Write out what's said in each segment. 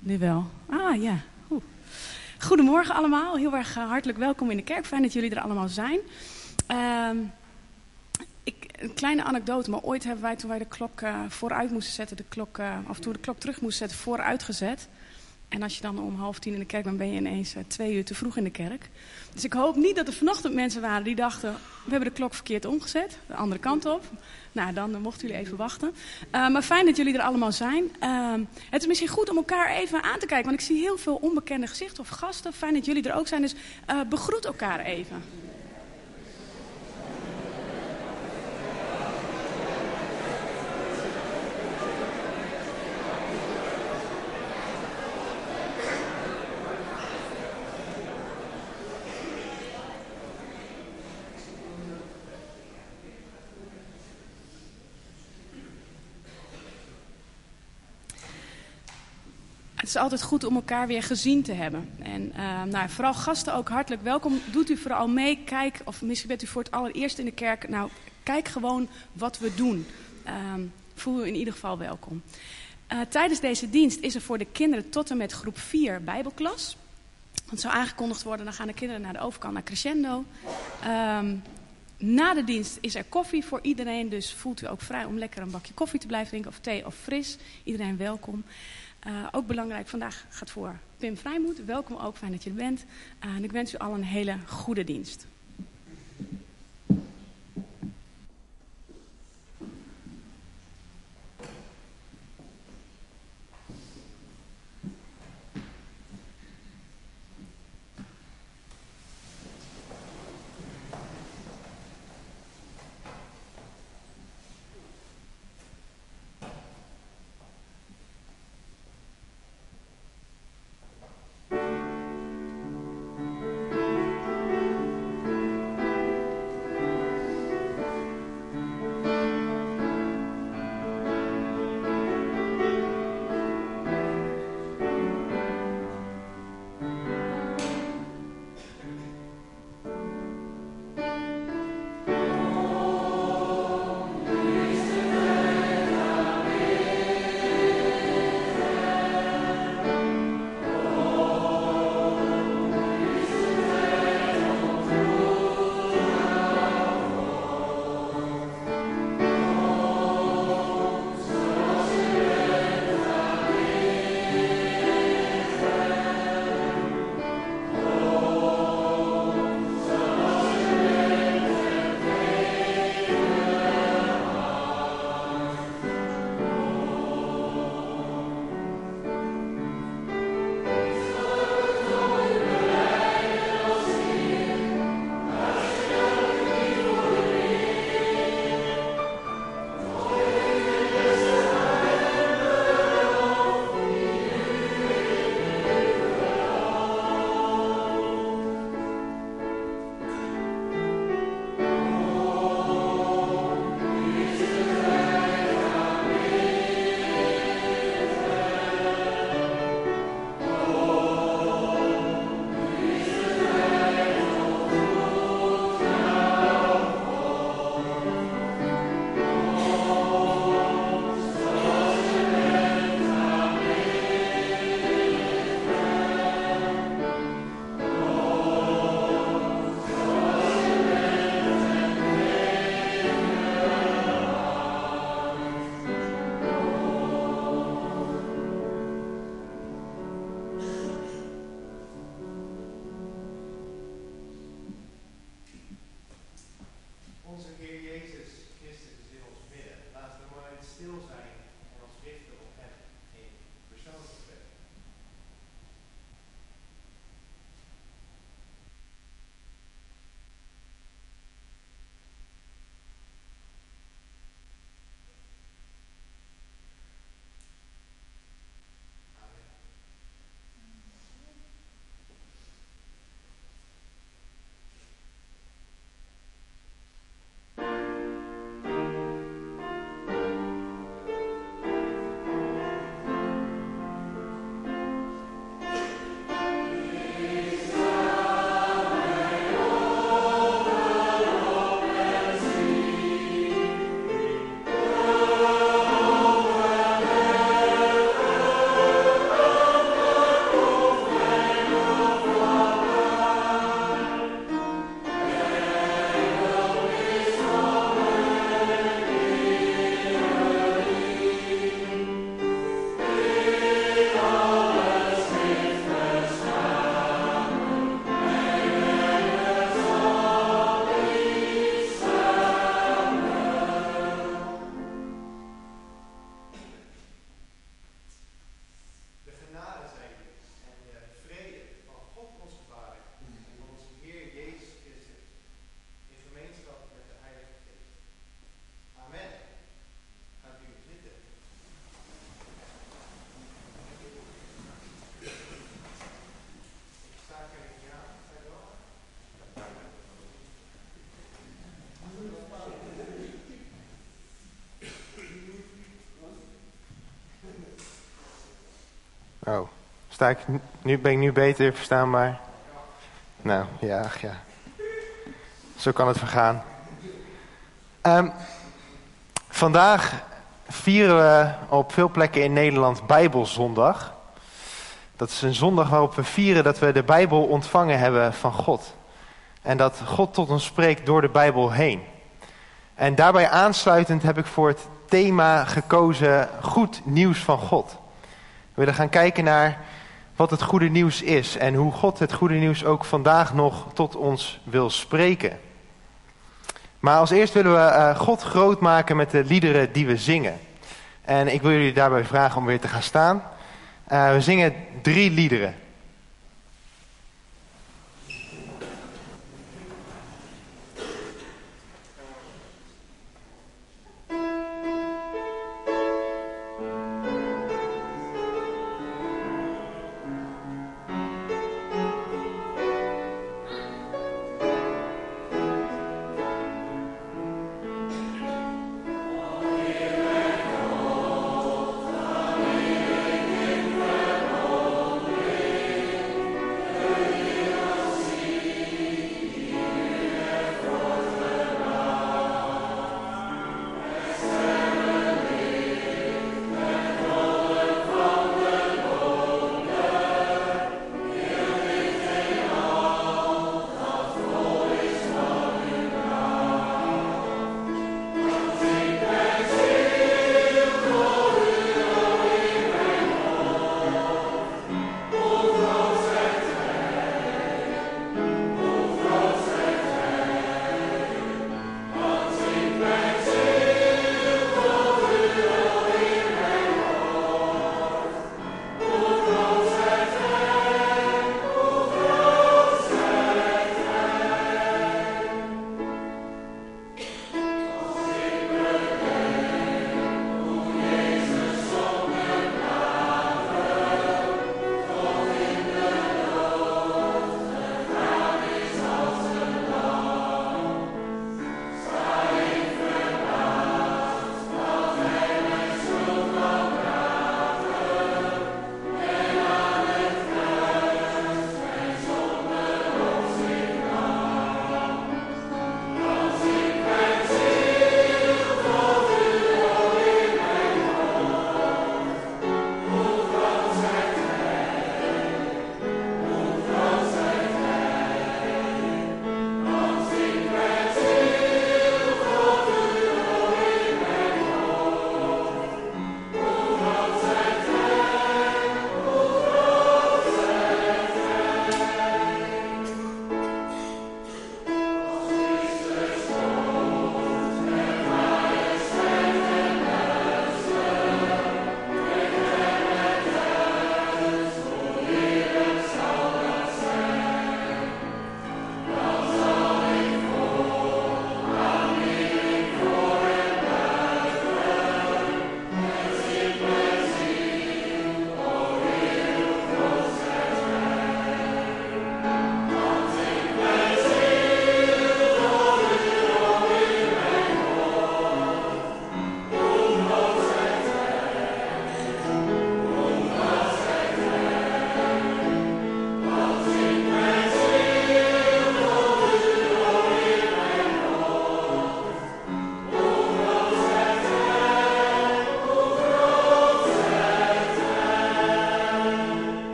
Nu wel. Ah ja. Oeh. Goedemorgen allemaal. Heel erg hartelijk welkom in de kerk. Fijn dat jullie er allemaal zijn. Een kleine anekdote, maar ooit hebben wij toen wij de klok vooruit moesten zetten, toen de klok terug moest zetten, vooruitgezet. En als je dan om 9:30 in de kerk bent, ben je ineens 2 uur te vroeg in de kerk. Dus ik hoop niet dat er vanochtend mensen waren die dachten, we hebben de klok verkeerd omgezet, de andere kant op. Nou, dan mochten jullie even wachten. Maar fijn dat jullie er allemaal zijn. Het is misschien goed om elkaar even aan te kijken, want ik zie heel veel onbekende gezichten of gasten. Fijn dat jullie er ook zijn, dus begroet elkaar even. Het is altijd goed om elkaar weer gezien te hebben. En vooral gasten ook hartelijk welkom. Doet u vooral mee. Kijk, of misschien bent u voor het allereerst in de kerk. Nou, kijk gewoon wat we doen. Voel u in ieder geval welkom. Tijdens deze dienst is er voor de kinderen tot en met groep 4 Bijbelklas. Het zou aangekondigd worden, dan gaan de kinderen naar de overkant, naar Crescendo. Na de dienst is er koffie voor iedereen. Dus voelt u ook vrij om lekker een bakje koffie te blijven drinken. Of thee of fris. Iedereen welkom. Ook belangrijk, vandaag gaat voor Pim Vrijmoed. Welkom ook, fijn dat je er bent. En ik wens u al een hele goede dienst. Oh, ben ik nu beter verstaanbaar? Nou, ja, ach ja. Zo kan het vergaan. Vandaag vieren we op veel plekken in Nederland Bijbelzondag. Dat is een zondag waarop we vieren dat we de Bijbel ontvangen hebben van God. En dat God tot ons spreekt door de Bijbel heen. En daarbij aansluitend heb ik voor het thema gekozen goed nieuws van God. We willen gaan kijken naar wat het goede nieuws is en hoe God het goede nieuws ook vandaag nog tot ons wil spreken. Maar als eerst willen we God groot maken met de liederen die we zingen. En ik wil jullie daarbij vragen om weer te gaan staan. We zingen 3 liederen.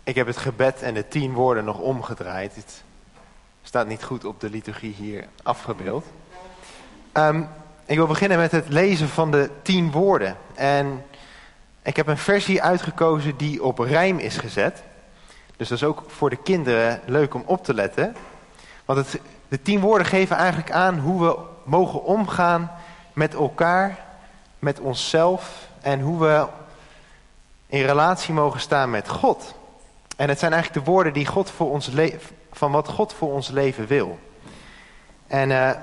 Ik heb het gebed en de 10 woorden nog omgedraaid. Het staat niet goed op de liturgie hier afgebeeld. Ik wil beginnen met het lezen van de 10 woorden. En ik heb een versie uitgekozen die op rijm is gezet. Dus dat is ook voor de kinderen leuk om op te letten. Want de 10 woorden geven eigenlijk aan hoe we mogen omgaan met elkaar, met onszelf en hoe we in relatie mogen staan met God. En het zijn eigenlijk de woorden die God voor ons van wat God voor ons leven wil. En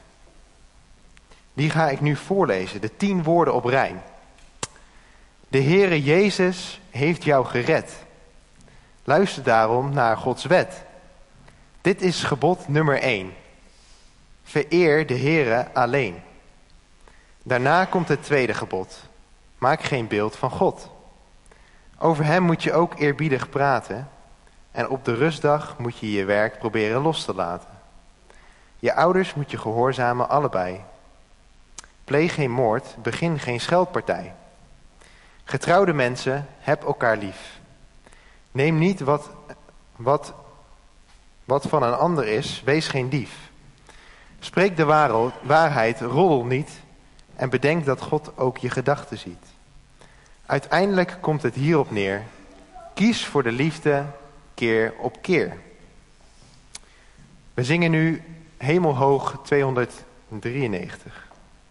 die ga ik nu voorlezen, de 10 woorden op rijm. De Heere Jezus heeft jou gered. Luister daarom naar Gods wet. Dit is gebod nummer 1. Vereer de Heere alleen. Daarna komt het tweede gebod. Maak geen beeld van God. Over hem moet je ook eerbiedig praten. En op de rustdag moet je je werk proberen los te laten. Je ouders moet je gehoorzamen allebei. Pleeg geen moord, begin geen scheldpartij. Getrouwde mensen, heb elkaar lief. Neem niet wat van een ander is, wees geen dief. Spreek de waarheid, roddel niet en bedenk dat God ook je gedachten ziet. Uiteindelijk komt het hierop neer. Kies voor de liefde keer op keer. We zingen nu Hemelhoog 293.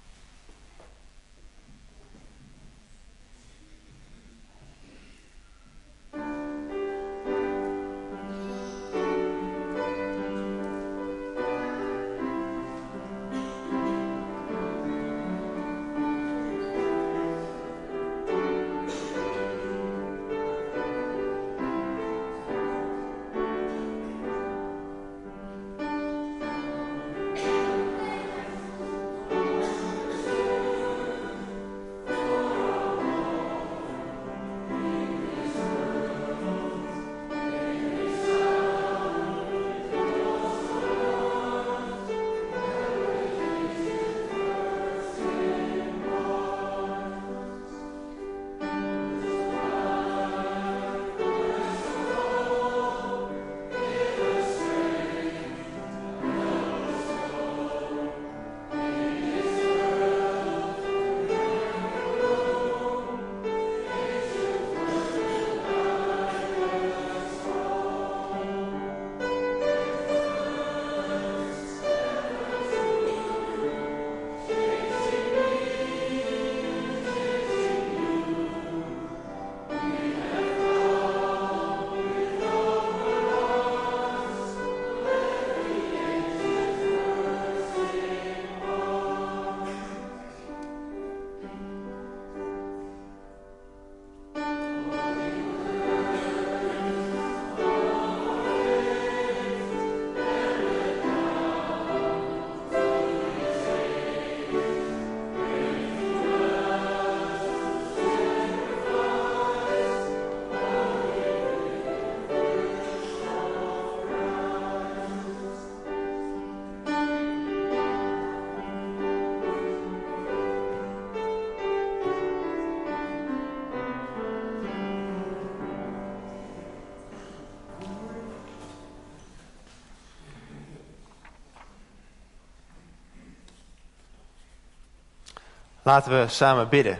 Laten we samen bidden.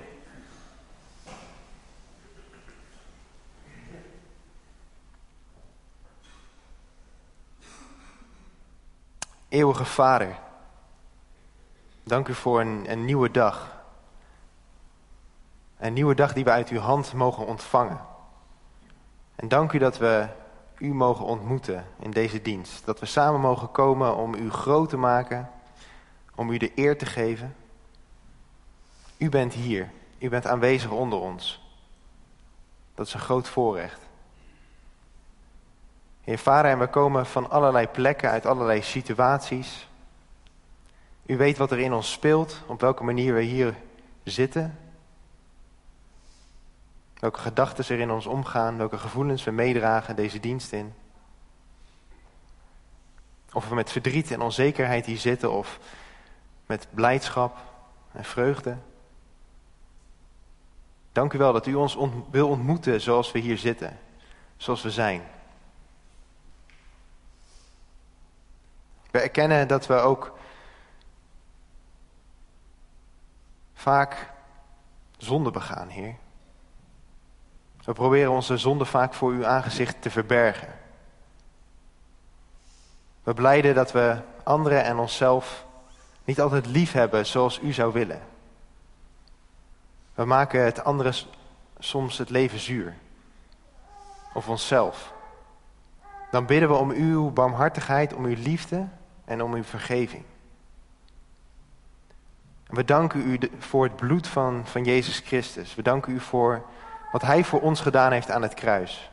Eeuwige Vader, dank u voor een nieuwe dag. Een nieuwe dag die we uit uw hand mogen ontvangen. En dank u dat we u mogen ontmoeten in deze dienst. Dat we samen mogen komen om u groot te maken, om u de eer te geven. U bent hier, u bent aanwezig onder ons. Dat is een groot voorrecht. Heer Vader, en we komen van allerlei plekken, uit allerlei situaties. U weet wat er in ons speelt, op welke manier we hier zitten. Welke gedachten er in ons omgaan, welke gevoelens we meedragen deze dienst in. Of we met verdriet en onzekerheid hier zitten, of met blijdschap en vreugde. Dank u wel dat u ons wil ontmoeten zoals we hier zitten. zoals we zijn. We erkennen dat we ook vaak zonde begaan, Heer. We proberen onze zonde vaak voor uw aangezicht te verbergen. We blijden dat we anderen en onszelf niet altijd lief hebben zoals u zou willen. We maken het anderen soms het leven zuur. Of onszelf. Dan bidden we om uw barmhartigheid, om uw liefde en om uw vergeving. En we danken u voor het bloed van Jezus Christus. We danken u voor wat hij voor ons gedaan heeft aan het kruis.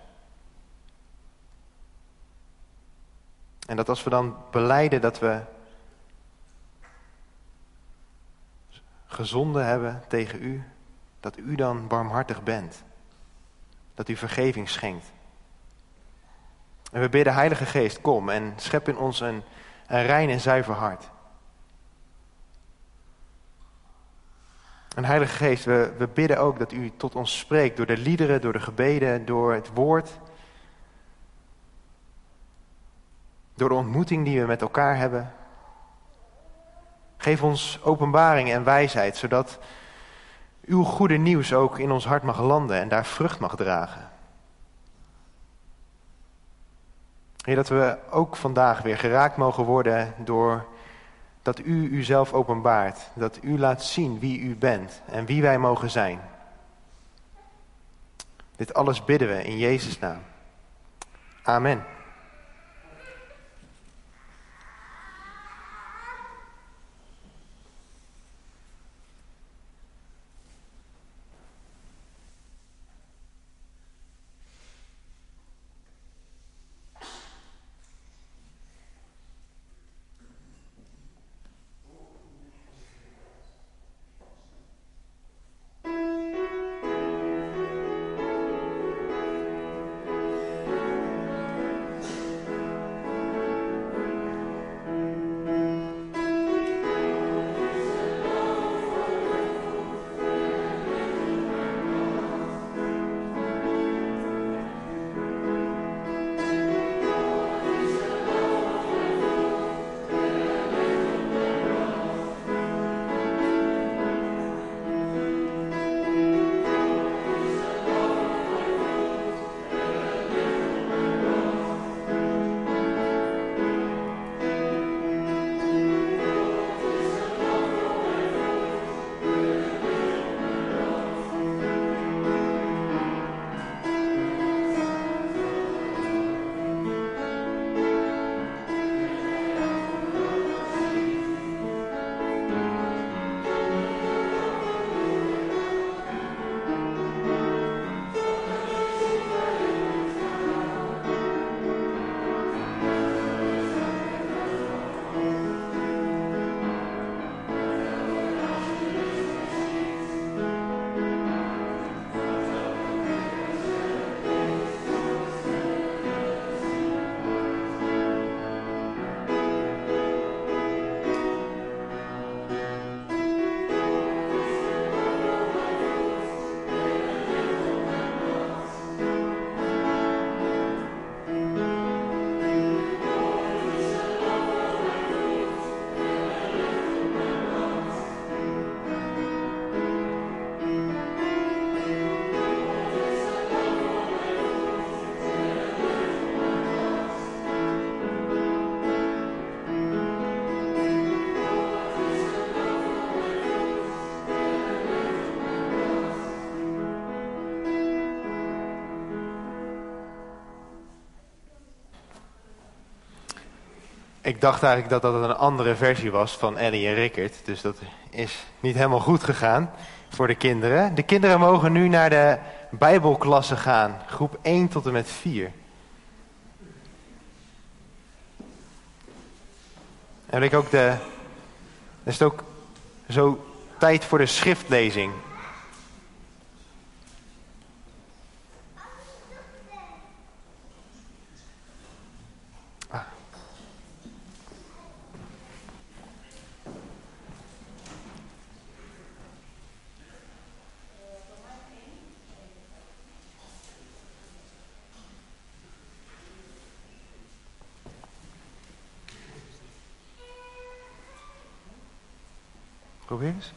En dat als we dan belijden dat we gezonden hebben tegen u, dat u dan barmhartig bent. Dat u vergeving schenkt. En we bidden, Heilige Geest, kom en schep in ons een rein en zuiver hart. En Heilige Geest, we bidden ook dat u tot ons spreekt door de liederen, door de gebeden, door het woord. Door de ontmoeting die we met elkaar hebben. Geef ons openbaring en wijsheid, zodat uw goede nieuws ook in ons hart mag landen en daar vrucht mag dragen. Heer, dat we ook vandaag weer geraakt mogen worden door dat u uzelf openbaart. Dat u laat zien wie u bent en wie wij mogen zijn. Dit alles bidden we in Jezus' naam. Amen. Ik dacht eigenlijk dat dat een andere versie was van Ellie en Rickert. Dus dat is niet helemaal goed gegaan voor de kinderen. De kinderen mogen nu naar de Bijbelklasse gaan. Groep 1 tot en met 4. En ik ook is het ook zo tijd voor de schriftlezing. Probeer eens.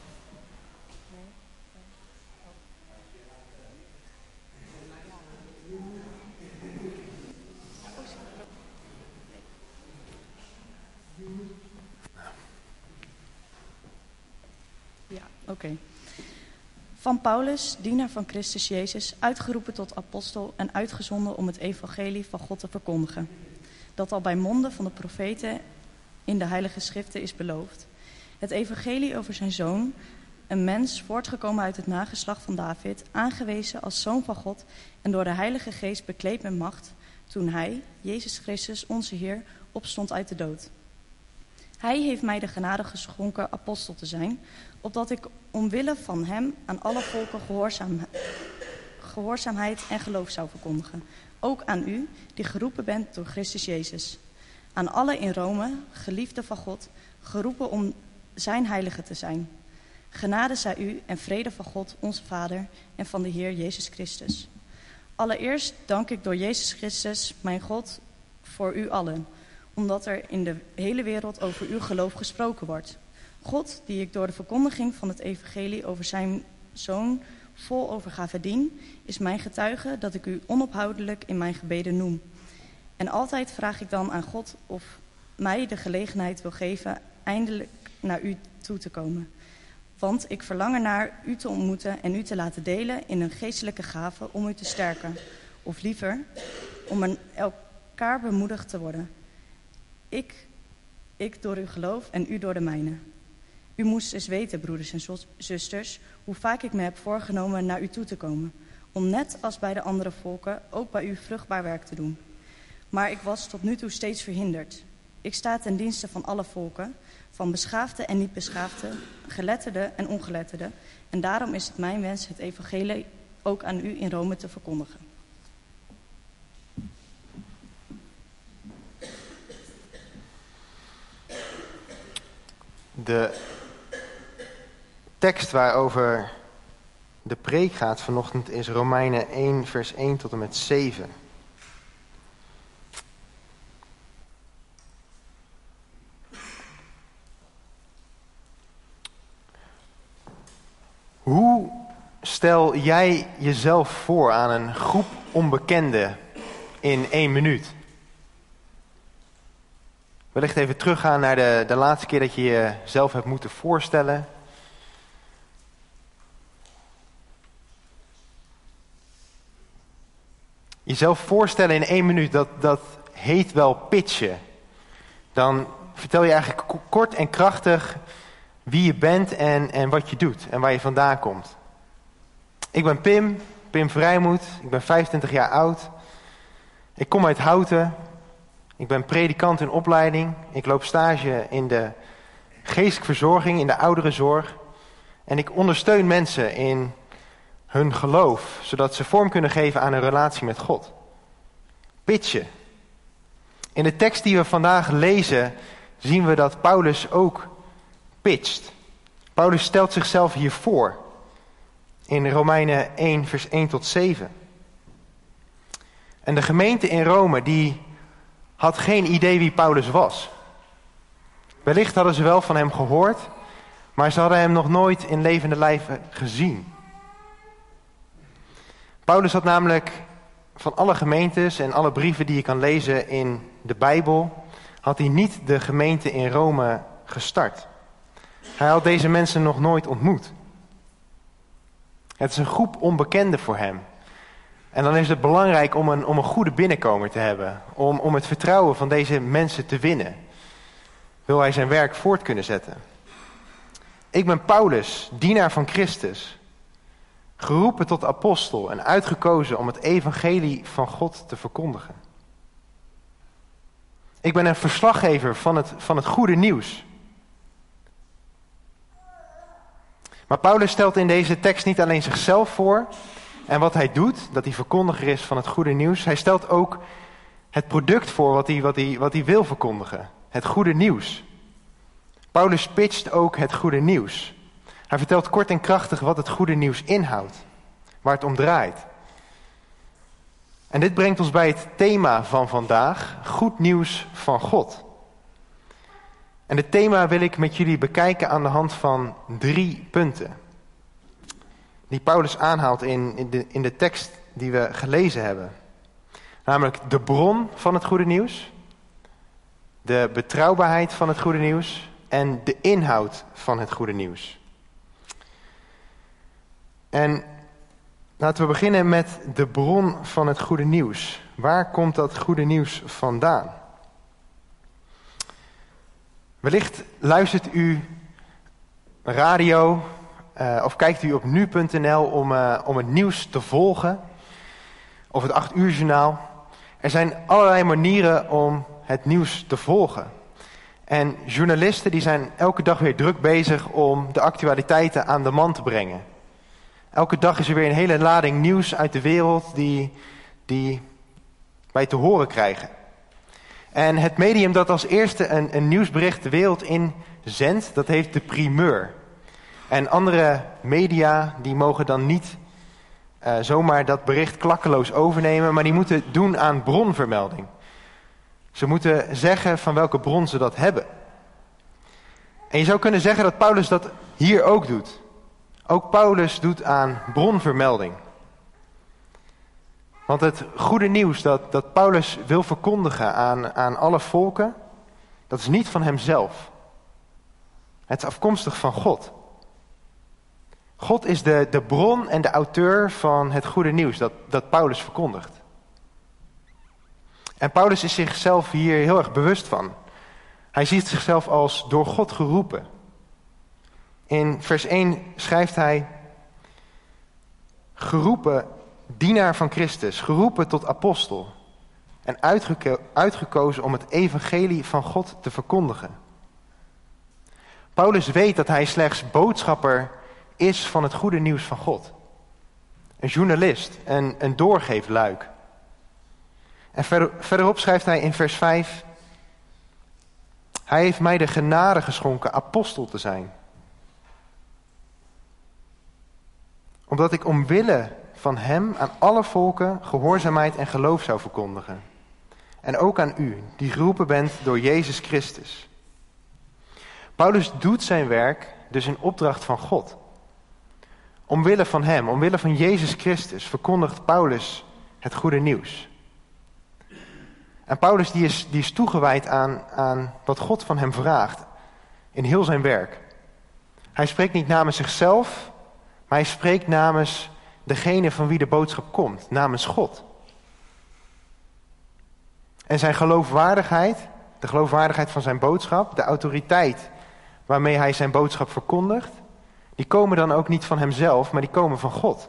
Ja, oké. Van Paulus, dienaar van Christus Jezus, uitgeroepen tot apostel en uitgezonden om het evangelie van God te verkondigen, dat al bij monden van de profeten in de heilige schriften is beloofd. Het evangelie over zijn zoon, een mens voortgekomen uit het nageslacht van David, aangewezen als zoon van God en door de Heilige Geest bekleed met macht, toen hij, Jezus Christus, onze Heer, opstond uit de dood. Hij heeft mij de genade geschonken apostel te zijn, opdat ik omwille van hem aan alle volken gehoorzaamheid en geloof zou verkondigen. Ook aan u, die geroepen bent door Christus Jezus. Aan allen in Rome, geliefden van God, geroepen om zijn heilige te zijn. Genade zij u en vrede van God, onze Vader, en van de Heer Jezus Christus. Allereerst dank ik door Jezus Christus, mijn God, voor u allen, omdat er in de hele wereld over uw geloof gesproken wordt. God, die ik door de verkondiging van het evangelie over zijn zoon vol overgave dien, is mijn getuige dat ik u onophoudelijk in mijn gebeden noem. En altijd vraag ik dan aan God of mij de gelegenheid wil geven eindelijk naar u toe te komen. Want ik verlang ernaar u te ontmoeten en u te laten delen in een geestelijke gave om u te sterken. Of liever, om elkaar bemoedigd te worden. Ik door uw geloof en u door de mijne. U moest eens weten, broeders en zusters, hoe vaak ik me heb voorgenomen naar u toe te komen, om net als bij de andere volken ook bij u vruchtbaar werk te doen. Maar ik was tot nu toe steeds verhinderd. Ik sta ten dienste van alle volken, van beschaafde en niet beschaafde, geletterde en ongeletterde, en daarom is het mijn wens het evangelie ook aan u in Rome te verkondigen. De tekst waarover de preek gaat vanochtend is Romeinen 1 vers 1 tot en met 7. Hoe stel jij jezelf voor aan een groep onbekenden in 1 minuut? Wellicht even teruggaan naar de laatste keer dat je jezelf hebt moeten voorstellen. Jezelf voorstellen in 1 minuut, dat heet wel pitchen. Dan vertel je eigenlijk kort en krachtig wie je bent en wat je doet en waar je vandaan komt. Ik ben Pim Vrijmoed, ik ben 25 jaar oud. Ik kom uit Houten. Ik ben predikant in opleiding. Ik loop stage in de geestelijke verzorging, in de ouderenzorg. En ik ondersteun mensen in hun geloof, zodat ze vorm kunnen geven aan een relatie met God. Pitchen. In de tekst die we vandaag lezen, zien we dat Paulus ook pitcht. Paulus stelt zichzelf hier voor. In Romeinen 1 vers 1 tot 7. En de gemeente in Rome, die had geen idee wie Paulus was. Wellicht hadden ze wel van hem gehoord, maar ze hadden hem nog nooit in levende lijven gezien. Paulus had namelijk van alle gemeentes en alle brieven die je kan lezen in de Bijbel, had hij niet de gemeente in Rome gestart. Hij had deze mensen nog nooit ontmoet. Het is een groep onbekenden voor hem. En dan is het belangrijk om een goede binnenkomer te hebben. Om het vertrouwen van deze mensen te winnen. Wil hij zijn werk voort kunnen zetten. Ik ben Paulus, dienaar van Christus. Geroepen tot apostel en uitgekozen om het evangelie van God te verkondigen. Ik ben een verslaggever van het goede nieuws. Maar Paulus stelt in deze tekst niet alleen zichzelf voor en wat hij doet, dat hij verkondiger is van het goede nieuws. Hij stelt ook het product voor wat hij wil verkondigen. Het goede nieuws. Paulus pitcht ook het goede nieuws. Hij vertelt kort en krachtig wat het goede nieuws inhoudt. Waar het om draait. En dit brengt ons bij het thema van vandaag. Goed nieuws van God. En het thema wil ik met jullie bekijken aan de hand van 3 punten. Die Paulus aanhaalt in de tekst die we gelezen hebben. Namelijk de bron van het goede nieuws, de betrouwbaarheid van het goede nieuws en de inhoud van het goede nieuws. En laten we beginnen met de bron van het goede nieuws. Waar komt dat goede nieuws vandaan? Wellicht luistert u radio of kijkt u op nu.nl om het nieuws te volgen. Of het 8 uur journaal. Er zijn allerlei manieren om het nieuws te volgen. En journalisten die zijn elke dag weer druk bezig om de actualiteiten aan de man te brengen. Elke dag is er weer een hele lading nieuws uit de wereld die wij te horen krijgen. En het medium dat als eerste een nieuwsbericht de wereld in zendt, dat heeft de primeur. En andere media die mogen dan niet zomaar dat bericht klakkeloos overnemen, maar die moeten doen aan bronvermelding. Ze moeten zeggen van welke bron ze dat hebben. En je zou kunnen zeggen dat Paulus dat hier ook doet. Ook Paulus doet aan bronvermelding. Want het goede nieuws dat Paulus wil verkondigen aan alle volken, dat is niet van hemzelf. Het is afkomstig van God. God is de bron en de auteur van het goede nieuws dat Paulus verkondigt. En Paulus is zichzelf hier heel erg bewust van. Hij ziet zichzelf als door God geroepen. In vers 1 schrijft hij: geroepen dienaar van Christus, geroepen tot apostel en uitgekozen om het evangelie van God te verkondigen. Paulus weet dat hij slechts boodschapper is van het goede nieuws van God. Een journalist, een doorgeefluik. En verderop schrijft hij in vers 5: hij heeft mij de genade geschonken apostel te zijn. Omdat ik omwille van hem aan alle volken gehoorzaamheid en geloof zou verkondigen. En ook aan u, die geroepen bent door Jezus Christus. Paulus doet zijn werk dus in opdracht van God. Omwille van hem, omwille van Jezus Christus, verkondigt Paulus het goede nieuws. En Paulus die is toegewijd aan wat God van hem vraagt in heel zijn werk. Hij spreekt niet namens zichzelf, maar hij spreekt namens degene van wie de boodschap komt, namens God. En zijn geloofwaardigheid, de geloofwaardigheid van zijn boodschap, de autoriteit waarmee hij zijn boodschap verkondigt, die komen dan ook niet van hemzelf, maar die komen van God.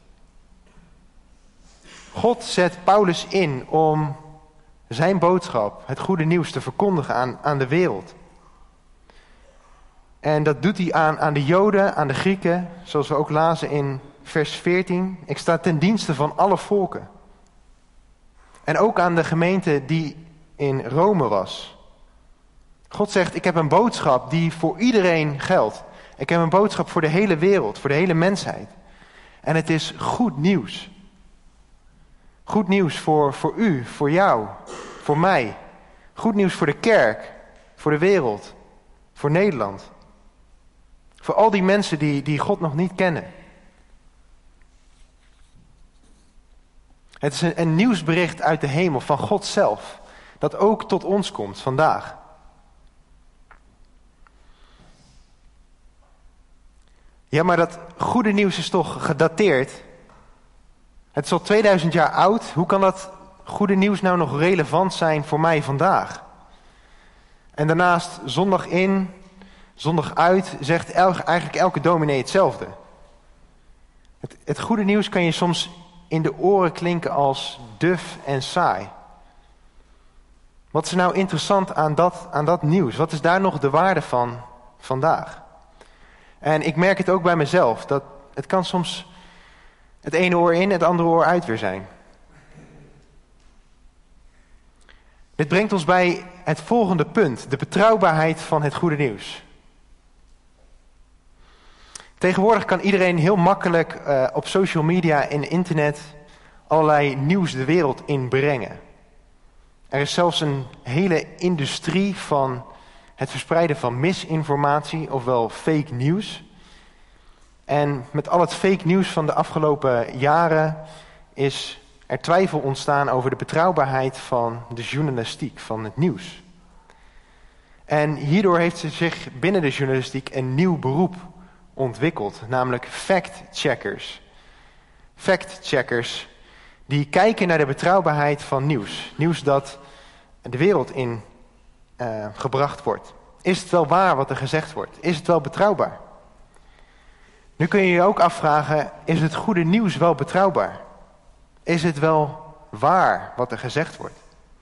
God zet Paulus in om zijn boodschap, het goede nieuws, te verkondigen aan de wereld. En dat doet hij aan de Joden, aan de Grieken, zoals we ook lazen in vers 14. Ik sta ten dienste van alle volken. En ook aan de gemeente die in Rome was. God zegt, ik heb een boodschap die voor iedereen geldt. Ik heb een boodschap voor de hele wereld, voor de hele mensheid. En het is goed nieuws. Goed nieuws voor u, voor jou, voor mij. Goed nieuws voor de kerk, voor de wereld, voor Nederland. Voor al die mensen die God nog niet kennen. Het is een nieuwsbericht uit de hemel van God zelf. Dat ook tot ons komt vandaag. Ja, maar dat goede nieuws is toch gedateerd? Het is al 2000 jaar oud. Hoe kan dat goede nieuws nou nog relevant zijn voor mij vandaag? En daarnaast, zondag in, zondag uit, zegt eigenlijk elke dominee hetzelfde. Het goede nieuws kan je soms in de oren klinken als duf en saai. Wat is nou interessant aan dat nieuws? Wat is daar nog de waarde van vandaag? En ik merk het ook bij mezelf, dat het kan soms het ene oor in, het andere oor uit weer zijn. Dit brengt ons bij het volgende punt, de betrouwbaarheid van het goede nieuws. Tegenwoordig kan iedereen heel makkelijk op social media en internet allerlei nieuws de wereld inbrengen. Er is zelfs een hele industrie van het verspreiden van misinformatie, ofwel fake nieuws. En met al het fake nieuws van de afgelopen jaren is er twijfel ontstaan over de betrouwbaarheid van de journalistiek, van het nieuws. En hierdoor heeft zich binnen de journalistiek een nieuw beroep ontwikkeld, namelijk fact-checkers. Fact-checkers die kijken naar de betrouwbaarheid van nieuws. Nieuws dat de wereld in gebracht wordt. Is het wel waar wat er gezegd wordt? Is het wel betrouwbaar? Nu kun je je ook afvragen, is het goede nieuws wel betrouwbaar? Is het wel waar wat er gezegd wordt?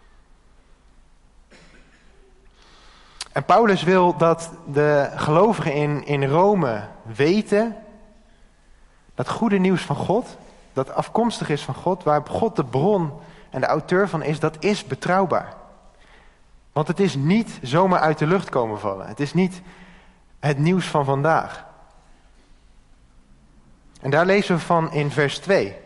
En Paulus wil dat de gelovigen in Rome weten dat goede nieuws van God, dat afkomstig is van God, waar God de bron en de auteur van is, dat is betrouwbaar. Want het is niet zomaar uit de lucht komen vallen. Het is niet het nieuws van vandaag. En daar lezen we van in vers 2.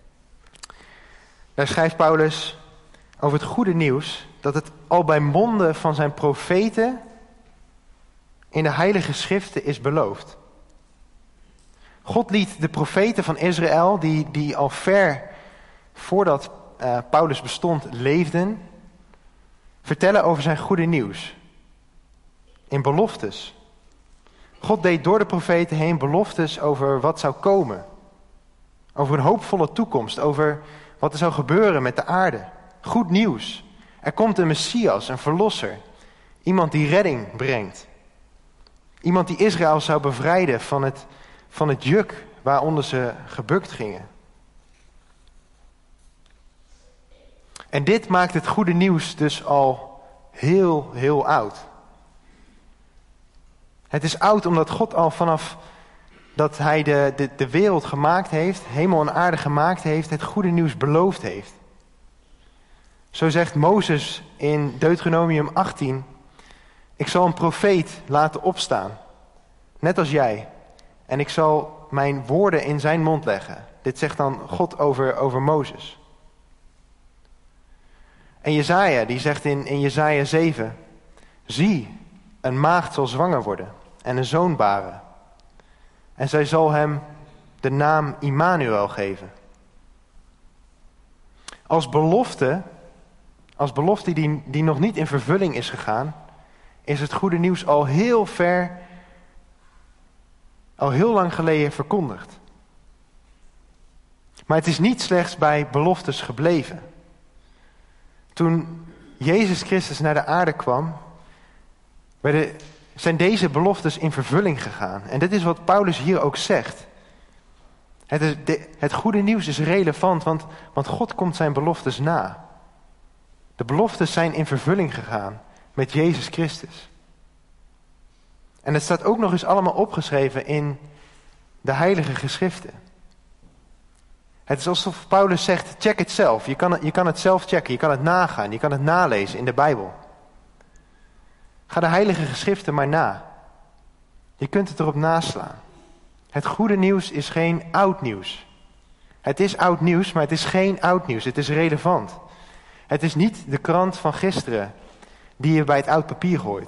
Daar schrijft Paulus over het goede nieuws dat het al bij monden van zijn profeten in de heilige schriften is beloofd. God liet de profeten van Israël, die al ver voordat Paulus bestond leefden, vertellen over zijn goede nieuws. In beloftes. God deed door de profeten heen beloftes over wat zou komen. Over een hoopvolle toekomst. Over wat er zou gebeuren met de aarde. Goed nieuws. Er komt een Messias, een verlosser. Iemand die redding brengt. Iemand die Israël zou bevrijden van het juk waaronder ze gebukt gingen. En dit maakt het goede nieuws dus al heel, heel oud. Het is oud omdat God al vanaf dat hij de wereld gemaakt heeft, hemel en aarde gemaakt heeft, het goede nieuws beloofd heeft. Zo zegt Mozes in Deuteronomium 18, ik zal een profeet laten opstaan, net als jij, en ik zal mijn woorden in zijn mond leggen. Dit zegt dan God over Mozes. En Jesaja, die zegt in Jesaja 7, zie, een maagd zal zwanger worden en een zoon baren. En zij zal hem de naam Immanuel geven. Als belofte die nog niet in vervulling is gegaan, is het goede nieuws al heel lang geleden verkondigd. Maar het is niet slechts bij beloftes gebleven. Toen Jezus Christus naar de aarde kwam, zijn deze beloftes in vervulling gegaan. En dit is wat Paulus hier ook zegt. Het goede nieuws is relevant, want God komt zijn beloftes na. De beloftes zijn in vervulling gegaan met Jezus Christus. En het staat ook nog eens allemaal opgeschreven in de heilige geschriften. Het is alsof Paulus zegt, check het zelf. Je kan het zelf checken, je kan het nagaan, je kan het nalezen in de Bijbel. Ga de heilige geschriften maar na. Je kunt het erop naslaan. Het goede nieuws is geen oud nieuws. Het is oud nieuws, maar het is geen oud nieuws. Het is relevant. Het is niet de krant van gisteren die je bij het oud papier gooit.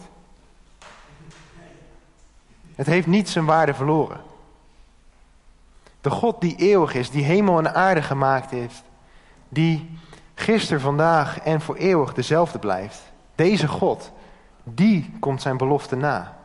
Het heeft niet zijn waarde verloren. De God die eeuwig is, die hemel en aarde gemaakt heeft, die gisteren, vandaag en voor eeuwig dezelfde blijft. Deze God, die komt zijn belofte na.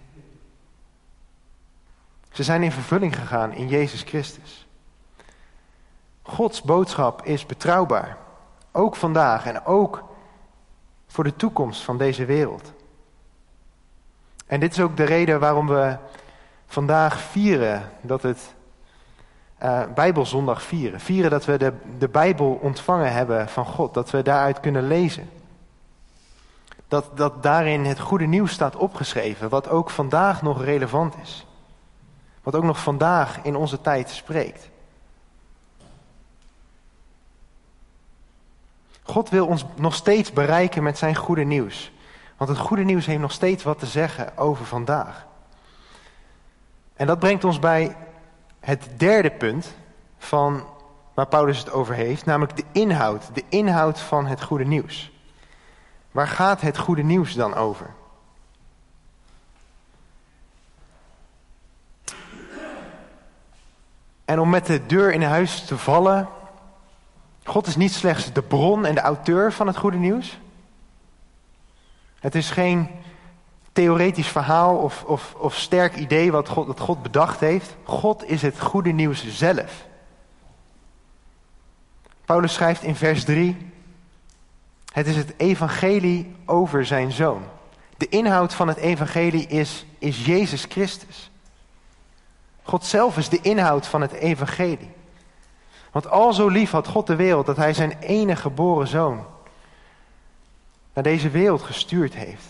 Ze zijn in vervulling gegaan in Jezus Christus. Gods boodschap is betrouwbaar. Ook vandaag en ook voor de toekomst van deze wereld. En dit is ook de reden waarom we vandaag vieren dat het Bijbelzondag vieren. Vieren dat we de Bijbel ontvangen hebben van God. Dat we daaruit kunnen lezen. Dat daarin het goede nieuws staat opgeschreven. Wat ook vandaag nog relevant is. Wat ook nog vandaag in onze tijd spreekt. God wil ons nog steeds bereiken met zijn goede nieuws. Want het goede nieuws heeft nog steeds wat te zeggen over vandaag. En dat brengt ons bij het derde punt van waar Paulus het over heeft. Namelijk de inhoud van het goede nieuws. Waar gaat het goede nieuws dan over? En om met de deur in huis te vallen, God is niet slechts de bron en de auteur van het goede nieuws. Het is geen theoretisch verhaal of sterk idee dat God bedacht heeft. God is het goede nieuws zelf. Paulus schrijft in vers 3, het is het evangelie over zijn zoon. De inhoud van het evangelie is Jezus Christus. God zelf is de inhoud van het evangelie. Want al zo lief had God de wereld dat hij zijn enige geboren zoon naar deze wereld gestuurd heeft.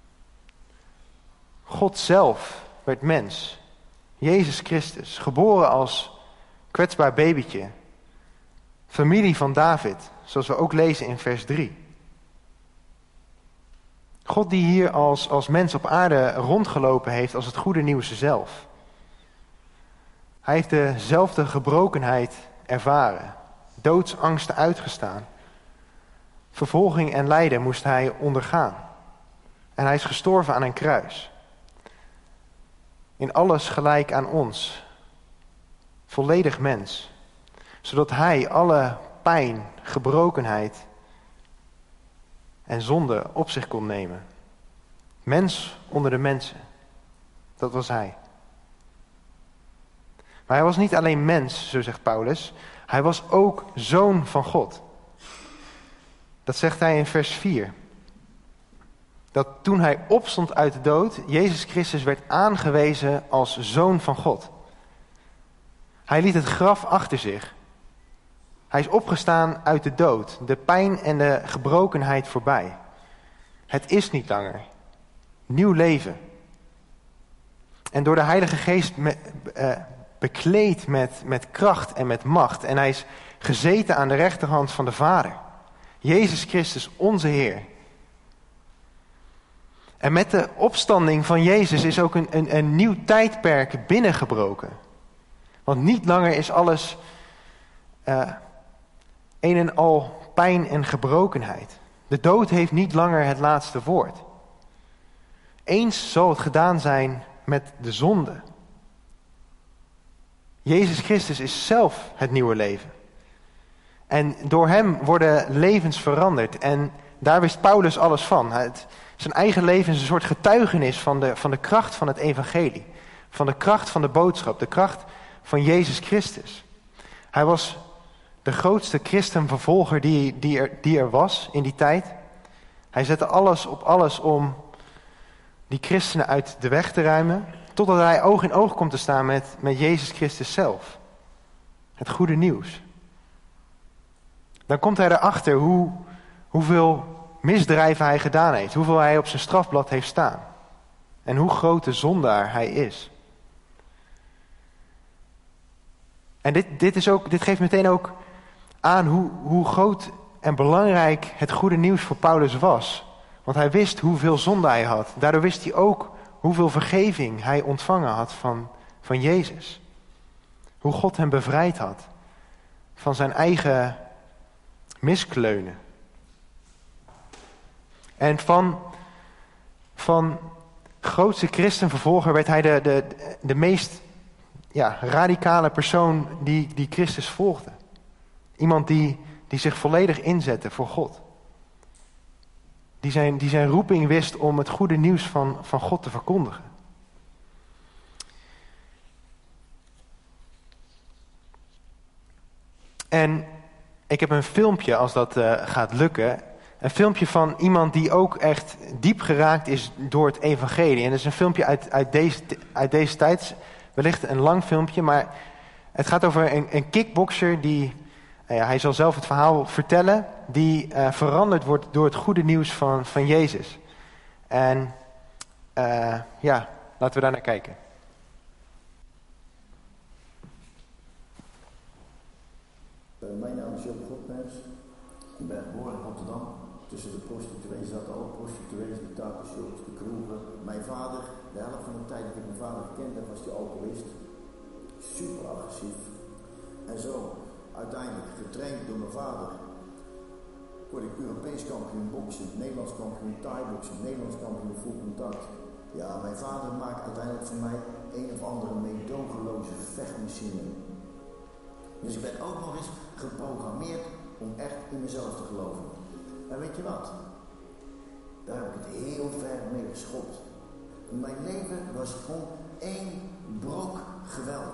God zelf werd mens. Jezus Christus, geboren als kwetsbaar babytje. Familie van David, zoals we ook lezen in vers 3. God die hier als mens op aarde rondgelopen heeft als het goede nieuws zelf. Hij heeft dezelfde gebrokenheid ervaren, doodsangsten uitgestaan. Vervolging en lijden moest hij ondergaan. En hij is gestorven aan een kruis. In alles gelijk aan ons. Volledig mens. Zodat hij alle pijn, gebrokenheid en zonde op zich kon nemen. Mens onder de mensen. Dat was hij. Maar hij was niet alleen mens, zo zegt Paulus. Hij was ook zoon van God. Dat zegt hij in vers 4. Dat toen hij opstond uit de dood, Jezus Christus werd aangewezen als zoon van God. Hij liet het graf achter zich. Hij is opgestaan uit de dood, de pijn en de gebrokenheid voorbij. Het is niet langer. Nieuw leven. En door de Heilige Geest bekleed met kracht en met macht. En hij is gezeten aan de rechterhand van de Vader. Jezus Christus, onze Heer. En met de opstanding van Jezus is ook een nieuw tijdperk binnengebroken. Want niet langer is alles een en al pijn en gebrokenheid. De dood heeft niet langer het laatste woord. Eens zal het gedaan zijn met de zonde. Jezus Christus is zelf het nieuwe leven. En door hem worden levens veranderd. En daar wist Paulus alles van. Zijn eigen leven is een soort getuigenis van de kracht van het evangelie. Van de kracht van de boodschap. De kracht van Jezus Christus. Hij was de grootste christenvervolger die er was in die tijd. Hij zette alles op alles om die christenen uit de weg te ruimen. Totdat hij oog in oog komt te staan met Jezus Christus zelf. Het goede nieuws. Dan komt hij erachter hoeveel misdrijven hij gedaan heeft. Hoeveel hij op zijn strafblad heeft staan. En hoe groot de zondaar hij is. En dit geeft meteen ook aan hoe groot en belangrijk het goede nieuws voor Paulus was. Want hij wist hoeveel zonde hij had. Daardoor wist hij ook hoeveel vergeving hij ontvangen had van Jezus. Hoe God hem bevrijd had van zijn eigen miskleunen. En van grootste christenvervolger werd hij de meest radicale persoon die Christus volgde. Iemand die zich volledig inzette voor God. Die zijn roeping wist om het goede nieuws van God te verkondigen. En ik heb een filmpje, als dat gaat lukken. Een filmpje van iemand die ook echt diep geraakt is door het evangelie. En dat is een filmpje uit deze tijd. Wellicht een lang filmpje, maar het gaat over een kickbokser die... hij zal zelf het verhaal vertellen, die veranderd wordt door het goede nieuws van Jezus. En laten we daar naar kijken. Mijn naam is Job Godmers. Ik ben geboren in Rotterdam. Tussen de prostituees zaten alle prostituees, de tapenshops, de kroegen. Mijn vader, de helft van de tijd dat ik mijn vader gekend heb, was hij alcoholist. Super agressief. En zo, uiteindelijk getraind door mijn vader, word ik Europees kampioen boksen, Nederlands kampioen thai-boksen, Nederlands kampioen full contact. Ja, mijn vader maakt uiteindelijk van mij een of andere meedogenloze vechtmachine. Dus ik ben ook nog eens geprogrammeerd om echt in mezelf te geloven. En weet je wat? Daar heb ik het heel ver mee geschopt. Mijn leven was gewoon één brok geweld.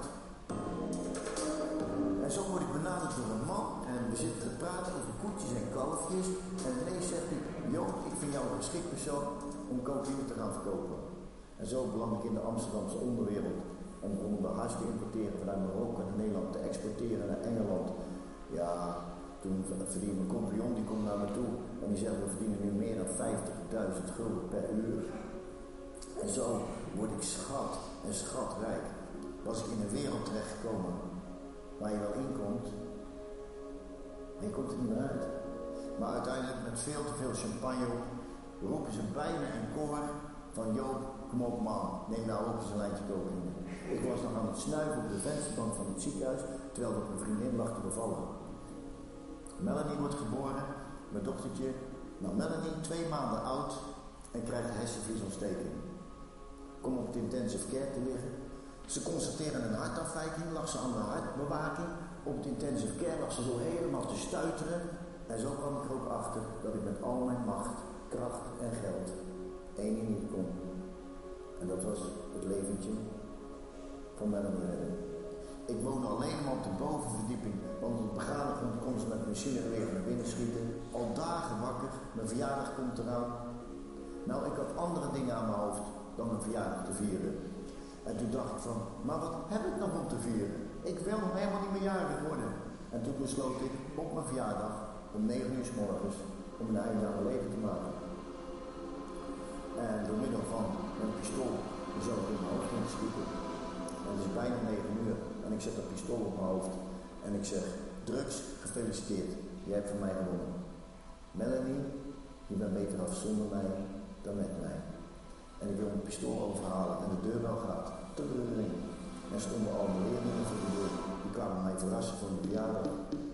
En zo word ik benaderd door een man en we zitten te praten over koetjes en kalfjes. En ineens zegt hij, joh, ik vind jou een geschikt persoon om cocaïne te gaan verkopen. En zo beland ik in de Amsterdamse onderwereld. En begonnen we hars te importeren vanuit Marokko naar Nederland, te exporteren naar Engeland. Ja, toen verdiende mijn compagnon, die komt naar me toe. En die zegt, we verdienen nu meer dan 50.000 gulden per uur. En zo word ik schat en schatrijk. Was ik in een wereld terechtgekomen waar je wel inkomt, maar je komt er niet meer uit. Maar uiteindelijk met veel te veel champagne op, roepen ze bijna in koor van Joop, kom op man, neem nou ook eens een lijntje cocaïne. Ik was nog aan het snuiven op de vensterbank van het ziekenhuis, terwijl ik mijn vriendin lag te bevallen. Melanie wordt geboren, mijn dochtertje, nou Melanie 2 maanden oud en krijgt een hersenvliesontsteking. Kom op de intensive care te liggen. Ze constateren een hartafwijking, lag ze aan de hartbewaking. Op de intensive care lag ze zo helemaal te stuiteren. En zo kwam ik er ook achter dat ik met al mijn macht, kracht en geld 1 ding niet kon. En dat was het leventje van Melanie redden. Ik woonde alleen maar op de bovenverdieping, want op de begraafgrond kon ze met de machinegeweer naar binnen schieten. Al dagen wakker, mijn verjaardag komt eraan. Nou, ik had andere dingen aan mijn hoofd dan een verjaardag te vieren. En toen dacht ik van, maar wat heb ik nog om te vieren? Ik wil nog helemaal niet meer jarig worden. En toen besloot ik op mijn verjaardag om 9 uur 's morgens om een einde aan mijn leven te maken. En door middel van een pistool zou ik in mijn hoofd gaan schieten. En het is bijna 9 uur en ik zet dat pistool op mijn hoofd. En ik zeg, drugs, gefeliciteerd, jij hebt van mij gewonnen. Melanie, je bent beter af zonder mij dan met mij. En ik wil mijn pistool overhalen en de deurbel gaat. Tuddeling. En stonden al mijn leerlingen voor de deur. Die kwamen mij verrassen voor mijn verjaardag.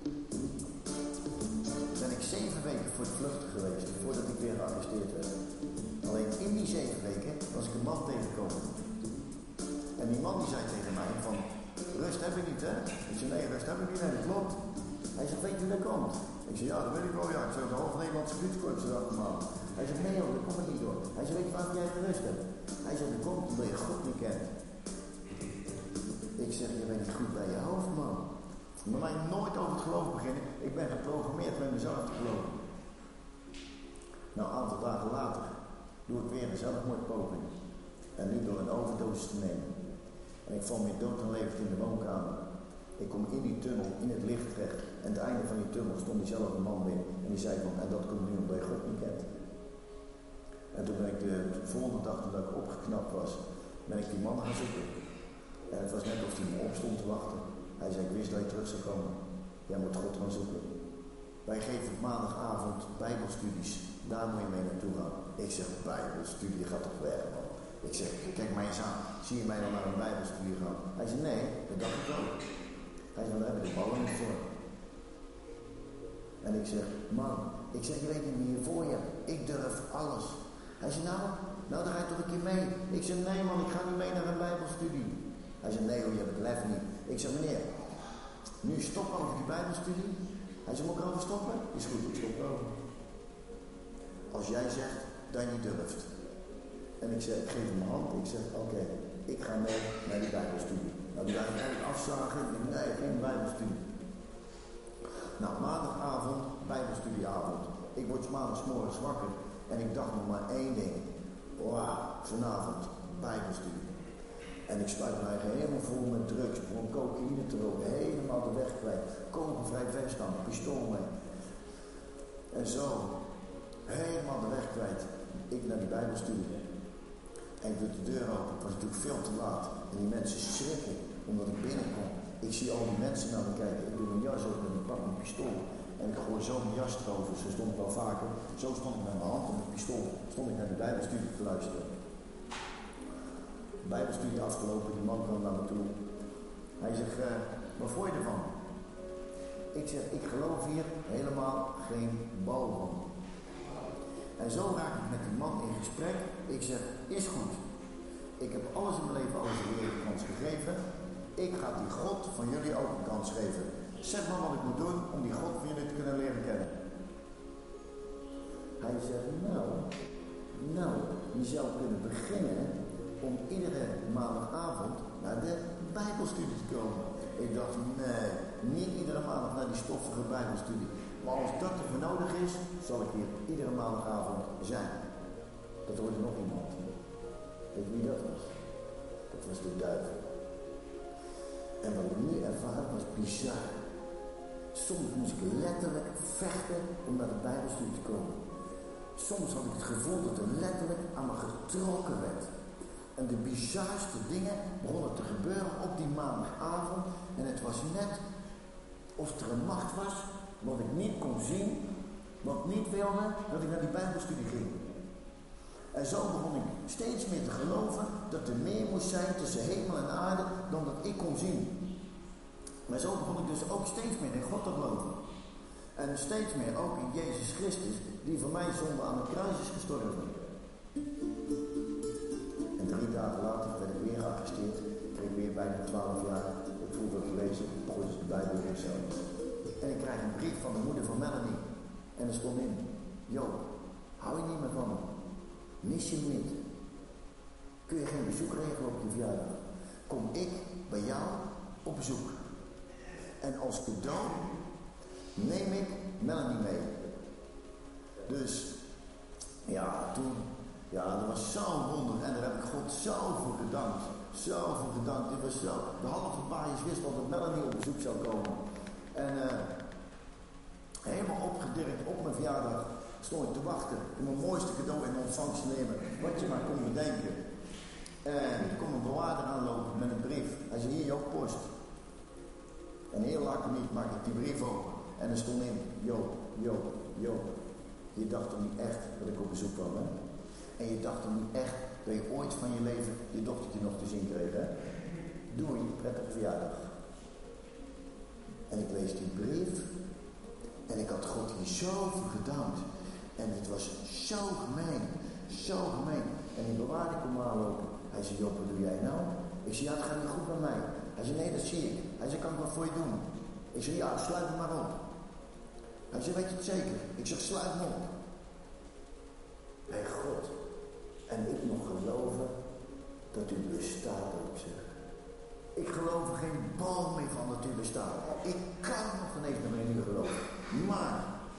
Ben ik 7 weken voor de vlucht geweest, voordat ik weer gearresteerd werd. Alleen in die 7 weken was ik een man tegengekomen. En die man die zei tegen mij van, rust heb ik niet hè? Ik zei, nee, rust heb ik niet, nee, dat klopt. Hij zegt, weet je hoe dat komt? Ik zei, ja, dat weet ik wel, ja. Ik zei, de half Nederlandse fietskorps erachter maken. Hij zegt, nee joh, dat komt er niet door. Hij zegt, weet je waarom jij gerust hebt? Hij zegt, dat komt omdat je God niet kent. Ik zeg, je bent niet goed bij je hoofd, man. Bij mij nooit over het geloof beginnen. Ik ben geprogrammeerd met mezelf te geloven. Nou, een aantal dagen later doe ik weer een zelfmoordpoging. En nu door een overdosis te nemen. En ik val meer dood dan levend in de woonkamer. Ik kom in die tunnel, in het licht terecht. En aan het einde van die tunnel stond diezelfde man binnen. En die zei van, en dat komt nu omdat je God niet kent. En toen ben ik de volgende dag, toen ik opgeknapt was, ben ik die man gaan zoeken. En het was net of hij me op stond te wachten. Hij zei, ik wist dat je terug zou komen. Jij moet God gaan zoeken. Wij geven op maandagavond bijbelstudies. Daar moet je mee naartoe gaan. Ik zeg, bijbelstudie, gaat toch weg, man. Ik zeg, kijk mij eens aan. Zie je mij dan naar een bijbelstudie gaan? Hij zei, nee, dat dacht ik ook. Hij zei, daar hebben we de ballen niet voor. En ik zeg, man, ik zeg, je weet niet wie je voor je hebt. Ik durf alles. Hij zei, nou dan ga je toch een keer mee. Ik zeg, nee man, ik ga niet mee naar een bijbelstudie. Hij zei, nee hoor, je hebt het lef niet. Ik zeg, meneer, nu stoppen over die bijbelstudie. Hij zei, moet ik erover stoppen? Is goed, ik stop erover. Als jij zegt dat je niet durft. En ik zeg, ik geef hem mijn hand. Ik zeg, oké, ik ga mee naar die bijbelstudie. Nou, die waren eigenlijk afslagen. Ik denk, nee, geen bijbelstudie. Nou, maandagavond, bijbelstudieavond. Ik word maandagsmorgens wakker. En ik dacht nog maar 1 ding. Wauw, vanavond, bijbelstudie. En ik spuit mij helemaal vol met drugs. Begon cocaïne te roken. Helemaal de weg kwijt. Kogelvrij vest aan, pistool mee. En zo, helemaal de weg kwijt. Ik naar die bijbelstudie. En ik doe de deur open. Het was natuurlijk veel te laat. En die mensen schrikken omdat ik binnenkom. Ik zie al die mensen naar me kijken. Ik doe mijn jas open en ik pak mijn pistool. En ik gooi zo mijn jas erover. Zo stond ik wel vaker. Zo stond ik met mijn hand op mijn pistool. Stond ik naar de bijbelstudie te luisteren. De bijbelstudie afgelopen. Die man kwam naar me toe. Hij zegt, wat vond je ervan? Ik zeg, ik geloof hier helemaal geen bal van. En zo raak ik met die man in gesprek. Ik zeg, is goed. Ik heb alles in mijn leven, alles in de wereld kans gegeven. Ik ga die God van jullie ook een kans geven. Zeg maar wat ik moet doen om die God van jullie te kunnen leren kennen. Hij zegt, nou, je zou kunnen beginnen om iedere maandagavond naar de Bijbelstudie te komen. Ik dacht, nee, niet iedere maandag naar die stoffige Bijbelstudie. Maar als dat er voor nodig is, zal ik hier iedere maandagavond zijn. Dat hoorde nog iemand. Weet je wie dat was? Dat was de duivel. En wat ik nu ervaar was bizar. Soms moest ik letterlijk vechten om naar de Bijbelstudie te komen. Soms had ik het gevoel dat er letterlijk aan me getrokken werd. En de bizarste dingen begonnen te gebeuren op die maandagavond. En het was net of er een macht was wat ik niet kon zien, wat niet wilde dat ik naar die Bijbelstudie ging. En zo begon ik steeds meer te geloven dat er meer moest zijn tussen hemel en aarde dan dat ik kon zien. Maar zo begon ik dus ook steeds meer in God te geloven. En steeds meer ook in Jezus Christus, die voor mij zonde aan het kruis is gestorven. En 3 dagen later werd ik weer gearresteerd. Ik kreeg weer bijna 12 jaar. Ik voelde het lezen, goed is de Bijbel weer zo. En ik krijg een brief van de moeder van Melanie. En er stond in, Joop, hou je niet meer van me? Mis je niet? Kun je geen bezoek regelen op je verjaardag? Kom ik bij jou op bezoek. En als cadeau neem ik Melanie mee. Dus, dat was zo'n wonder. En daar heb ik God zo voor gedankt. Zo voor gedankt. Dit was zo. De halve baaiers wist al dat Melanie op bezoek zou komen. En helemaal opgedirkt op mijn verjaardag stond ik te wachten om mijn mooiste cadeau in ontvangst te nemen. Wat je maar kon bedenken. En er kwam een bewaarder aanlopen met een brief. Hij zei, hier jouw post. En heel laconiek maak ik die brief open. En er stond in, Joop. Je dacht toch niet echt dat ik op bezoek kwam, hè? En je dacht toch niet echt dat je ooit van je leven je dochtertje nog te zien kreeg, hè? Doei, prettige verjaardag. En ik lees die brief. En ik had God hier zo voor gedankt. En het was zo gemeen. Zo gemeen. En die bewaarder kwam aanlopen. Hij zei, Job, wat doe jij nou? Ik zei, ja, het gaat niet goed met mij. Hij zei, nee, dat zie ik. Hij zei, kan ik wat voor je doen? Ik zei, ja, sluit me maar op. Hij zei, weet je het zeker? Ik zeg, sluit me op. Bij God. En ik nog geloven dat u bestaat ook, zeg. Ik geloof er geen bal meer van dat u bestaat. Ik kan nog geen eens meer in u geloven. Maar,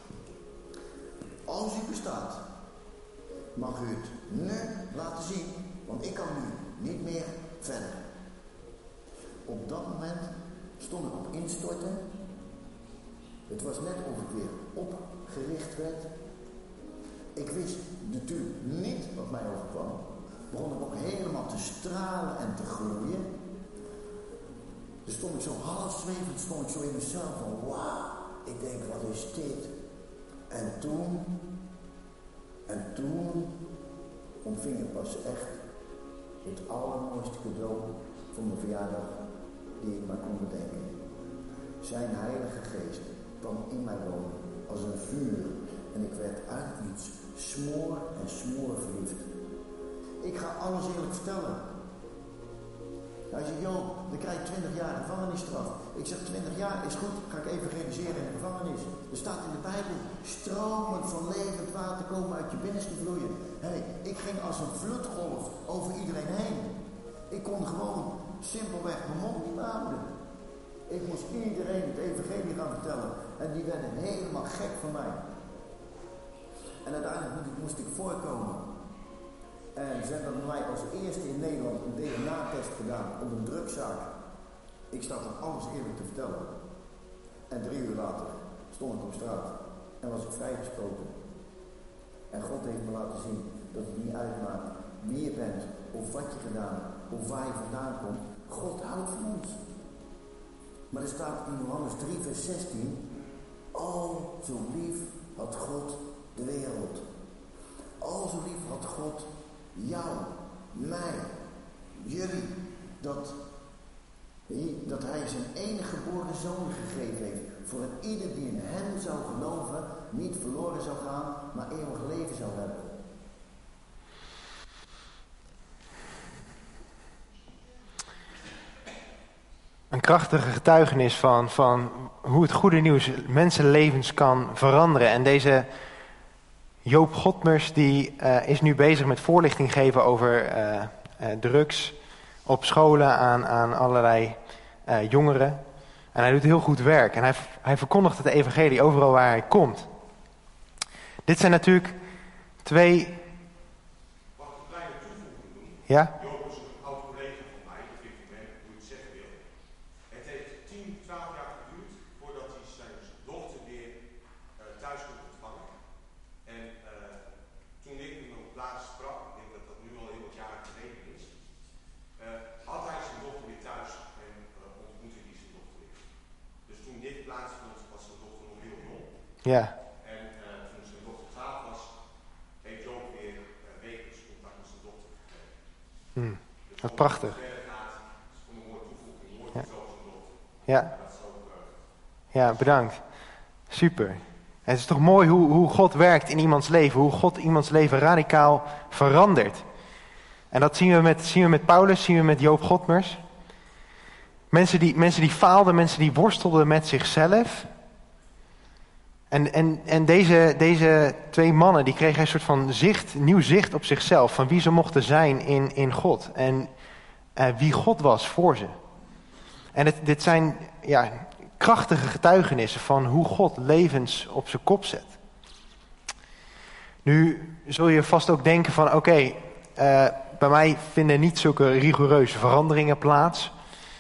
als u bestaat, mag u het nu laten zien. Want ik kan nu niet meer verder. Op dat moment stond ik op instorten. Het was net of ik weer opgericht werd. Ik wist natuurlijk niet wat mij overkwam. Begon ik ook helemaal te stralen en te gloeien. Dus stond ik zo half zwevend, stond ik zo in mezelf van wauw. Ik denk, wat is dit? En toen ontving ik pas echt het allermooiste cadeau voor mijn verjaardag die ik maar kon bedenken. Zijn Heilige Geest kwam in mij wonen als een vuur en ik werd uit iets smoor en smoor verliefd. Ik ga alles eerlijk vertellen. Hij zei, Joop, dan krijg je 20 jaar gevangenisstraf. Ik zeg, 20 jaar is goed, ga ik evangeliseren in de gevangenis. Er staat in de Bijbel, stromen van levend water komen uit je binnenste vloeien. Ik ging als een vloedgolf over iedereen heen. Ik kon gewoon simpelweg mijn mond niet houden. Ik moest iedereen het evangelie gaan vertellen. En die werden helemaal gek van mij. En uiteindelijk moest ik voorkomen. En ze hebben bij mij als eerste in Nederland een DNA-test gedaan op een drugszaak. Ik sta dan alles eerlijk te vertellen. En 3 uur later stond ik op straat en was ik vrijgesproken. En God heeft me laten zien dat het niet uitmaakt wie je bent, of wat je gedaan hebt, of waar je vandaan komt. God houdt van ons. Maar er staat in Johannes 3 vers 16. O, zo lief had God de wereld. O, zo lief had God jou, mij, jullie, dat hij zijn enige geboren zoon gegeven heeft, voor een ieder die in hem zou geloven, niet verloren zou gaan, maar eeuwig leven zou hebben. krachtige getuigenis van hoe het goede nieuws mensenlevens kan veranderen. En deze Joop Godmers die is nu bezig met voorlichting geven over drugs op scholen aan allerlei jongeren. En hij doet heel goed werk. En hij verkondigt het evangelie overal waar hij komt. Dit zijn natuurlijk twee... Mag ik een kleine toevoeging doen? Ja? Joop is een oud collega van mij, dat vind ik hoe je het zeggen wil. Het heeft 10, 12 jaar geduurd voordat hij zijn dochter weer thuis kon ontvangen. En toen ik hem op plaats sprak, ik denk dat dat nu al heel wat jaren geleden is, had hij zijn dochter weer thuis en ontmoette hij zijn dochter weer. Dus toen dit plaatsvond, was zijn dochter nog heel jong. Ja. En toen zijn dochter 12 was, heeft Joop weer wekelijks contact met zijn dochter gekregen. Dus Wat prachtig. gaat, is gewoon een mooie toevoeging. Je hoort het wel zijn dochter. Ja. Dat is ook, Ja, bedankt. Super. Het is toch mooi hoe God werkt in iemands leven. Hoe God iemands leven radicaal verandert. En dat zien we met Paulus, zien we met Joop Godmers. Mensen die faalden, mensen die worstelden met zichzelf. En deze twee mannen, die kregen een soort van nieuw zicht op zichzelf. Van wie ze mochten zijn in God. En wie God was voor ze. En dit zijn krachtige getuigenissen van hoe God levens op zijn kop zet. Nu zul je vast ook denken van oké, bij mij vinden niet zulke rigoureuze veranderingen plaats.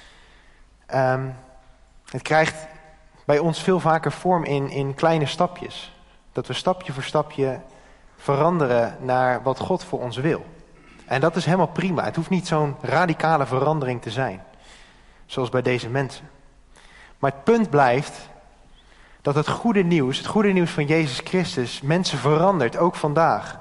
Het krijgt bij ons veel vaker vorm in kleine stapjes. Dat we stapje voor stapje veranderen naar wat God voor ons wil. En dat is helemaal prima. Het hoeft niet zo'n radicale verandering te zijn. Zoals bij deze mensen. Maar het punt blijft dat het goede nieuws van Jezus Christus, mensen verandert, ook vandaag.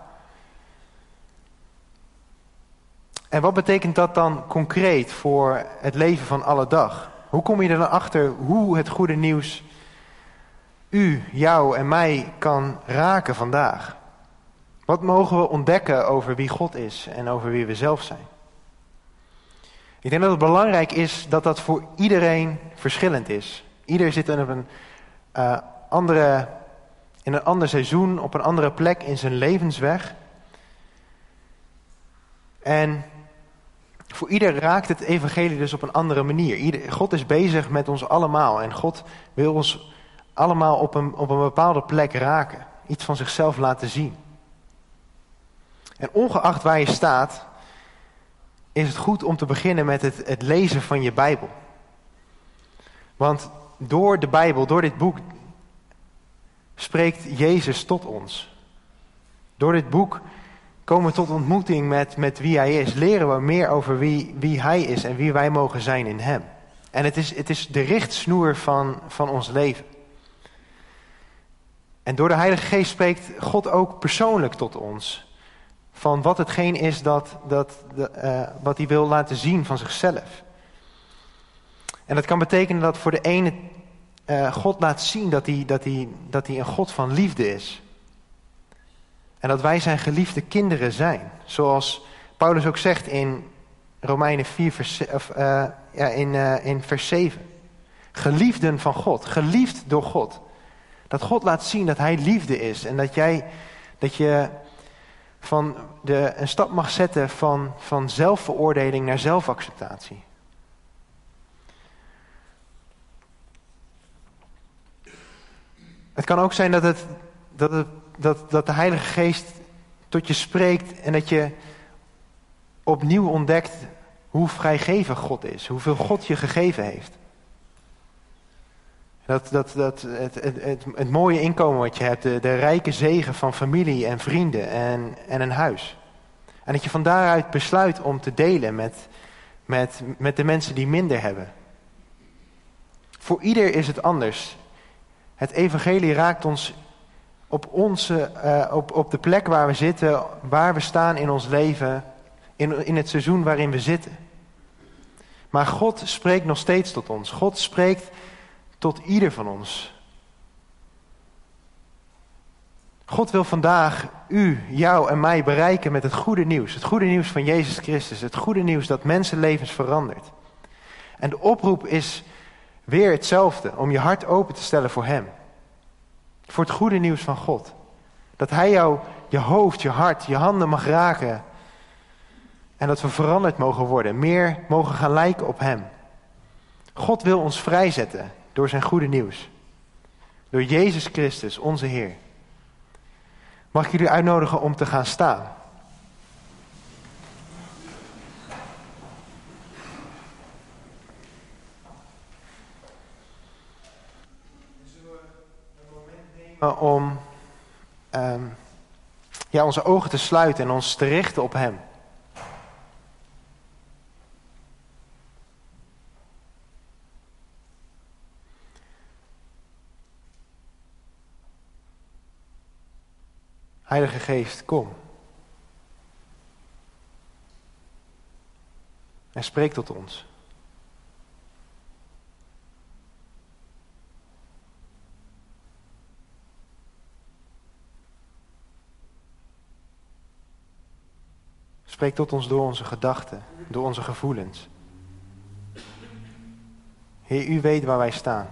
En wat betekent dat dan concreet voor het leven van alle dag? Hoe kom je er dan achter hoe het goede nieuws u, jou en mij kan raken vandaag? Wat mogen we ontdekken over wie God is en over wie we zelf zijn? Ik denk dat het belangrijk is dat dat voor iedereen verschillend is. Ieder zit in een ander seizoen, op een andere plek in zijn levensweg. En voor ieder raakt het evangelie dus op een andere manier. God is bezig met ons allemaal. En God wil ons allemaal op een bepaalde plek raken. Iets van zichzelf laten zien. En ongeacht waar je staat, is het goed om te beginnen met het lezen van je Bijbel. Want door de Bijbel, door dit boek, spreekt Jezus tot ons. Door dit boek komen we tot ontmoeting met wie Hij is. Leren we meer over wie Hij is en wie wij mogen zijn in Hem. En het is de richtsnoer van ons leven. En door de Heilige Geest spreekt God ook persoonlijk tot ons. Van wat hetgeen is wat Hij wil laten zien van zichzelf. En dat kan betekenen dat voor de ene God laat zien dat hij een God van liefde is. En dat wij zijn geliefde kinderen zijn. Zoals Paulus ook zegt in Romeinen 4 in vers 7. Geliefden van God, geliefd door God. Dat God laat zien dat Hij liefde is. En dat je een stap mag zetten van zelfveroordeling naar zelfacceptatie. Het kan ook zijn dat de Heilige Geest tot je spreekt en dat je opnieuw ontdekt hoe vrijgevig God is. Hoeveel God je gegeven heeft. Het mooie inkomen wat je hebt, de rijke zegen van familie en vrienden en een huis. En dat je van daaruit besluit om te delen met de mensen die minder hebben. Voor ieder is het anders. Het evangelie raakt ons op de plek waar we zitten, waar we staan in ons leven, in het seizoen waarin we zitten. Maar God spreekt nog steeds tot ons. God spreekt tot ieder van ons. God wil vandaag u, jou en mij bereiken met het goede nieuws. Het goede nieuws van Jezus Christus. Het goede nieuws dat mensenlevens verandert. En de oproep is weer hetzelfde, om je hart open te stellen voor hem. Voor het goede nieuws van God. Dat hij jou, je hoofd, je hart, je handen mag raken. En dat we veranderd mogen worden, meer mogen gaan lijken op hem. God wil ons vrijzetten door zijn goede nieuws. Door Jezus Christus, onze Heer. Mag ik jullie uitnodigen om te gaan staan? Zullen we een moment nemen om onze ogen te sluiten en ons te richten op hem? Heilige Geest, kom. En spreek tot ons. Spreek tot ons door onze gedachten, door onze gevoelens. Heer, u weet waar wij staan.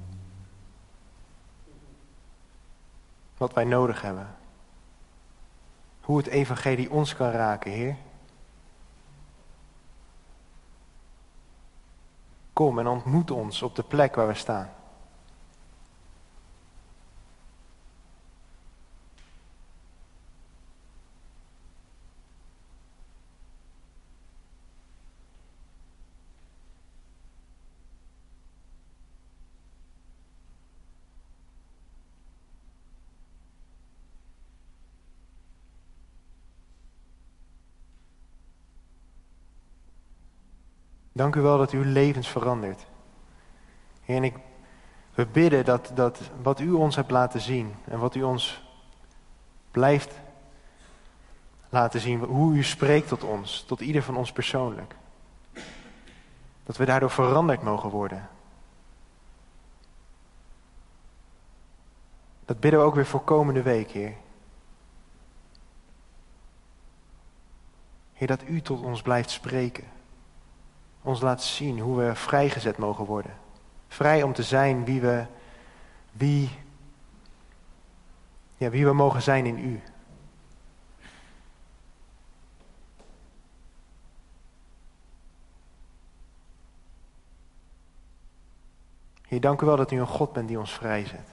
Wat wij nodig hebben. Hoe het evangelie ons kan raken, Heer. Kom en ontmoet ons op de plek waar we staan. Dank u wel dat uw levens verandert. Heer, en we bidden dat wat u ons hebt laten zien en wat u ons blijft laten zien, hoe u spreekt tot ons, tot ieder van ons persoonlijk. Dat we daardoor veranderd mogen worden. Dat bidden we ook weer voor komende week, Heer. Heer, dat u tot ons blijft spreken. Ons laat zien hoe we vrijgezet mogen worden. Vrij om te zijn wie we mogen zijn in u. Heer, dank u wel dat u een God bent die ons vrijzet.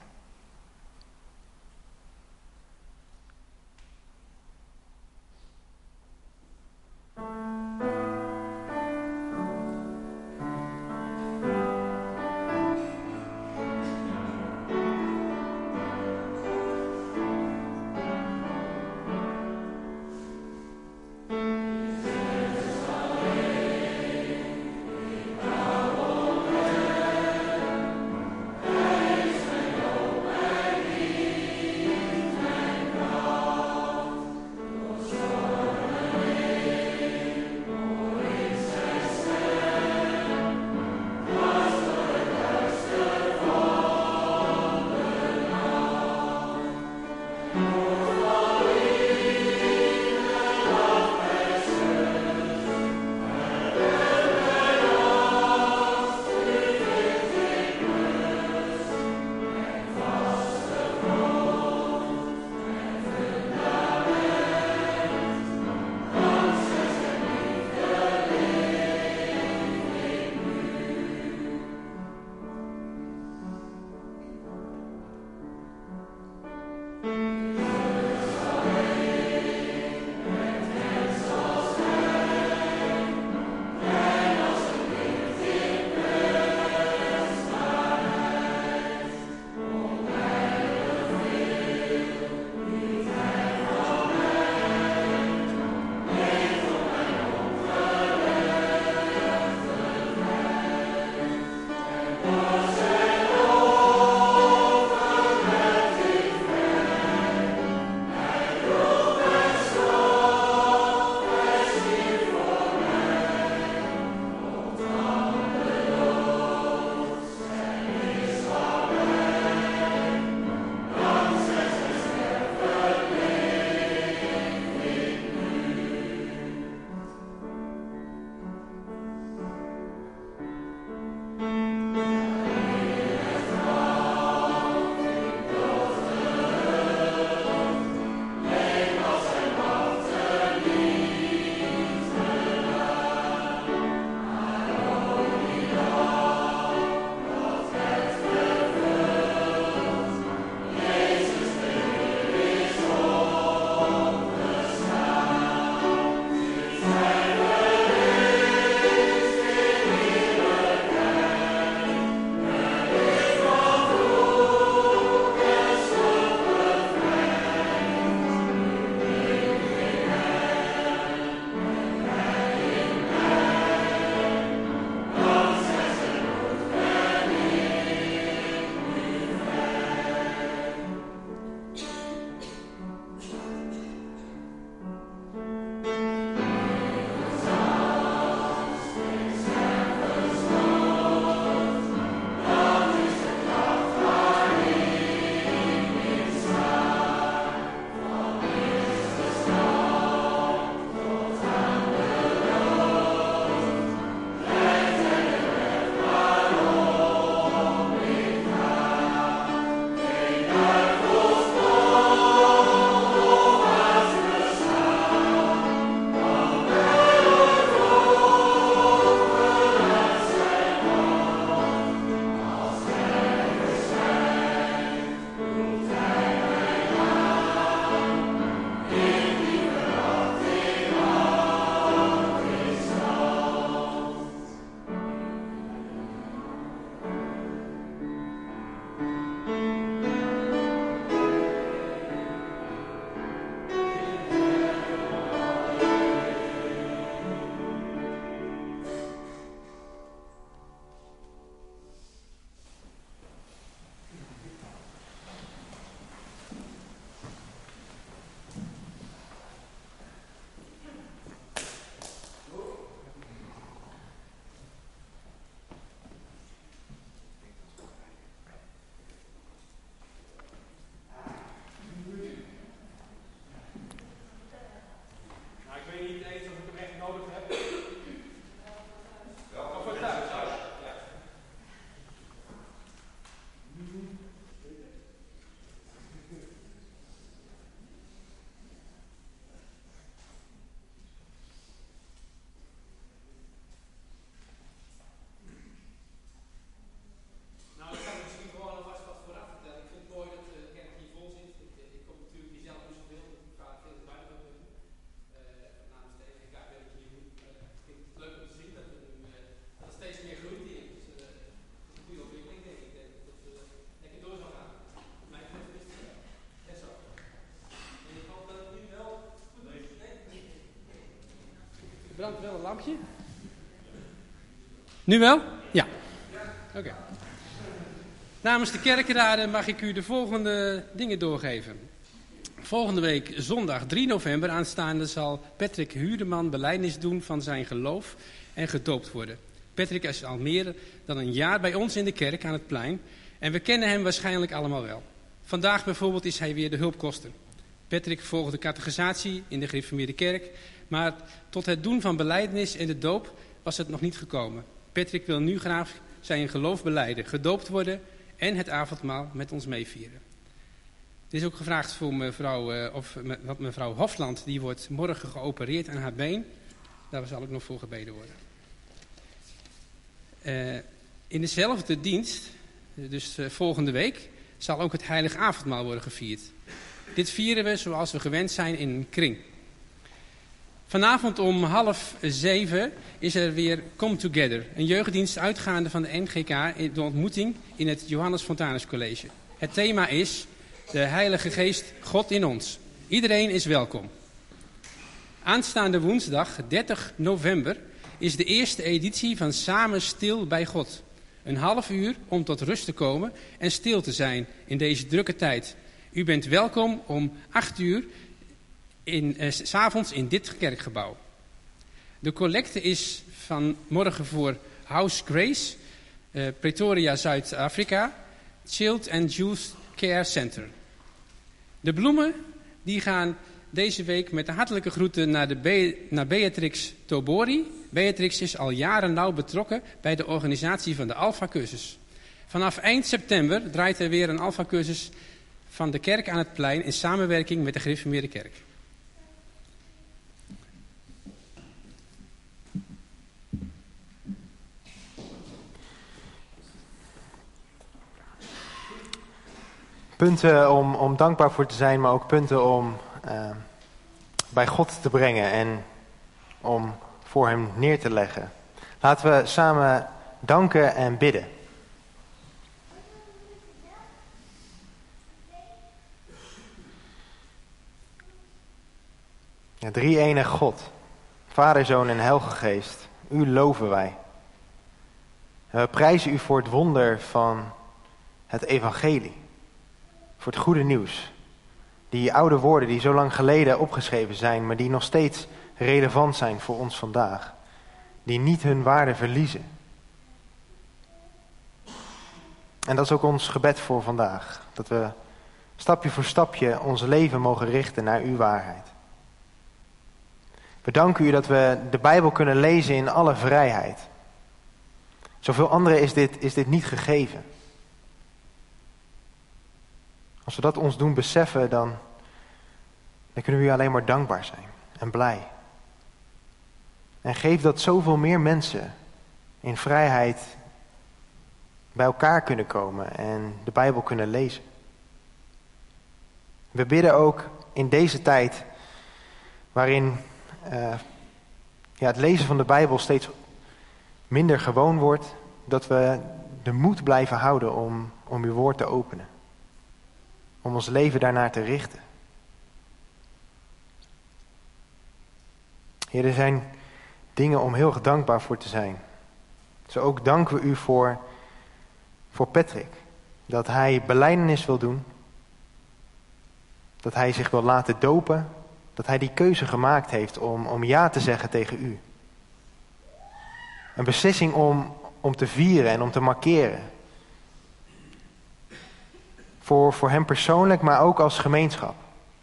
brandt wel een lampje. Nu wel? Ja. Oké. Namens de kerkenraden mag ik u de volgende dingen doorgeven. Volgende week zondag 3 november aanstaande zal Patrick Huurdeman belijdenis doen van zijn geloof en gedoopt worden. Patrick is al meer dan een jaar bij ons in de kerk aan het plein en we kennen hem waarschijnlijk allemaal wel. Vandaag bijvoorbeeld is hij weer de hulpkoster. Patrick volgde de catechisatie in de gereformeerde kerk, maar tot het doen van belijdenis en de doop was het nog niet gekomen. Patrick wil nu graag zijn geloof belijden, gedoopt worden en het avondmaal met ons meevieren. Er is ook gevraagd voor mevrouw Hofland, die wordt morgen geopereerd aan haar been. Daar zal ook nog voor gebeden worden. In dezelfde dienst, dus volgende week, zal ook het heilige avondmaal worden gevierd. Dit vieren we zoals we gewend zijn in een kring. Vanavond om 6:30 is er weer Come Together. Een jeugddienst uitgaande van de NGK in de ontmoeting in het Johannes Fontanus College. Het thema is de Heilige Geest, God in ons. Iedereen is welkom. Aanstaande woensdag 30 november is de eerste editie van Samen Stil bij God. Een half uur om tot rust te komen en stil te zijn in deze drukke tijd. U bent welkom om 8:00 s'avonds in dit kerkgebouw. De collecte is vanmorgen voor House Grace, Pretoria, Zuid-Afrika, Child and Youth Care Center. De bloemen die gaan deze week met de hartelijke groeten naar Beatrix Tobori. Beatrix is al jaren nauw betrokken bij de organisatie van de Alpha-cursus. Vanaf eind september draait er weer een Alpha-cursus van de kerk aan het plein in samenwerking met de gereformeerde kerk. Punten om dankbaar voor te zijn, maar ook punten om bij God te brengen en om voor hem neer te leggen. Laten we samen danken en bidden. Ja, drie-enig God, Vader, Zoon en Heilige Geest, u loven wij. En we prijzen u voor het wonder van het evangelie. Voor het goede nieuws. Die oude woorden die zo lang geleden opgeschreven zijn, maar die nog steeds relevant zijn voor ons vandaag. Die niet hun waarde verliezen. En dat is ook ons gebed voor vandaag. Dat we stapje voor stapje ons leven mogen richten naar uw waarheid. We danken u dat we de Bijbel kunnen lezen in alle vrijheid. Zoveel anderen is dit niet gegeven. Als we dat ons doen beseffen, dan kunnen we u alleen maar dankbaar zijn en blij. En geef dat zoveel meer mensen in vrijheid bij elkaar kunnen komen en de Bijbel kunnen lezen. We bidden ook in deze tijd waarin het lezen van de Bijbel steeds minder gewoon wordt, dat we de moed blijven houden om uw woord te openen. Om ons leven daarnaar te richten. Heer, er zijn dingen om heel erg dankbaar voor te zijn. Zo ook danken we u voor Patrick. Dat hij belijdenis wil doen. Dat hij zich wil laten dopen. Dat hij die keuze gemaakt heeft om ja te zeggen tegen u. Een beslissing om te vieren en om te markeren. Voor hem persoonlijk, maar ook als gemeenschap.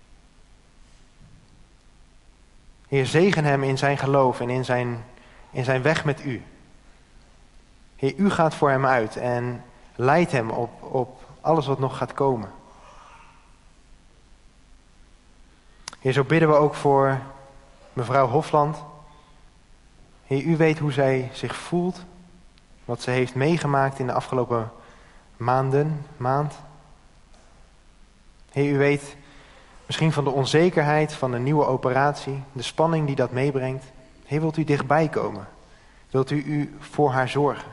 Heer, zegen hem in zijn geloof en in zijn weg met u. Heer, u gaat voor hem uit en leidt hem op alles wat nog gaat komen. Heer, zo bidden we ook voor mevrouw Hofland. Heer, u weet hoe zij zich voelt, wat ze heeft meegemaakt in de afgelopen maand. Heer, u weet misschien van de onzekerheid van een nieuwe operatie, de spanning die dat meebrengt. Heer, wilt u dichtbij komen? Wilt u voor haar zorgen?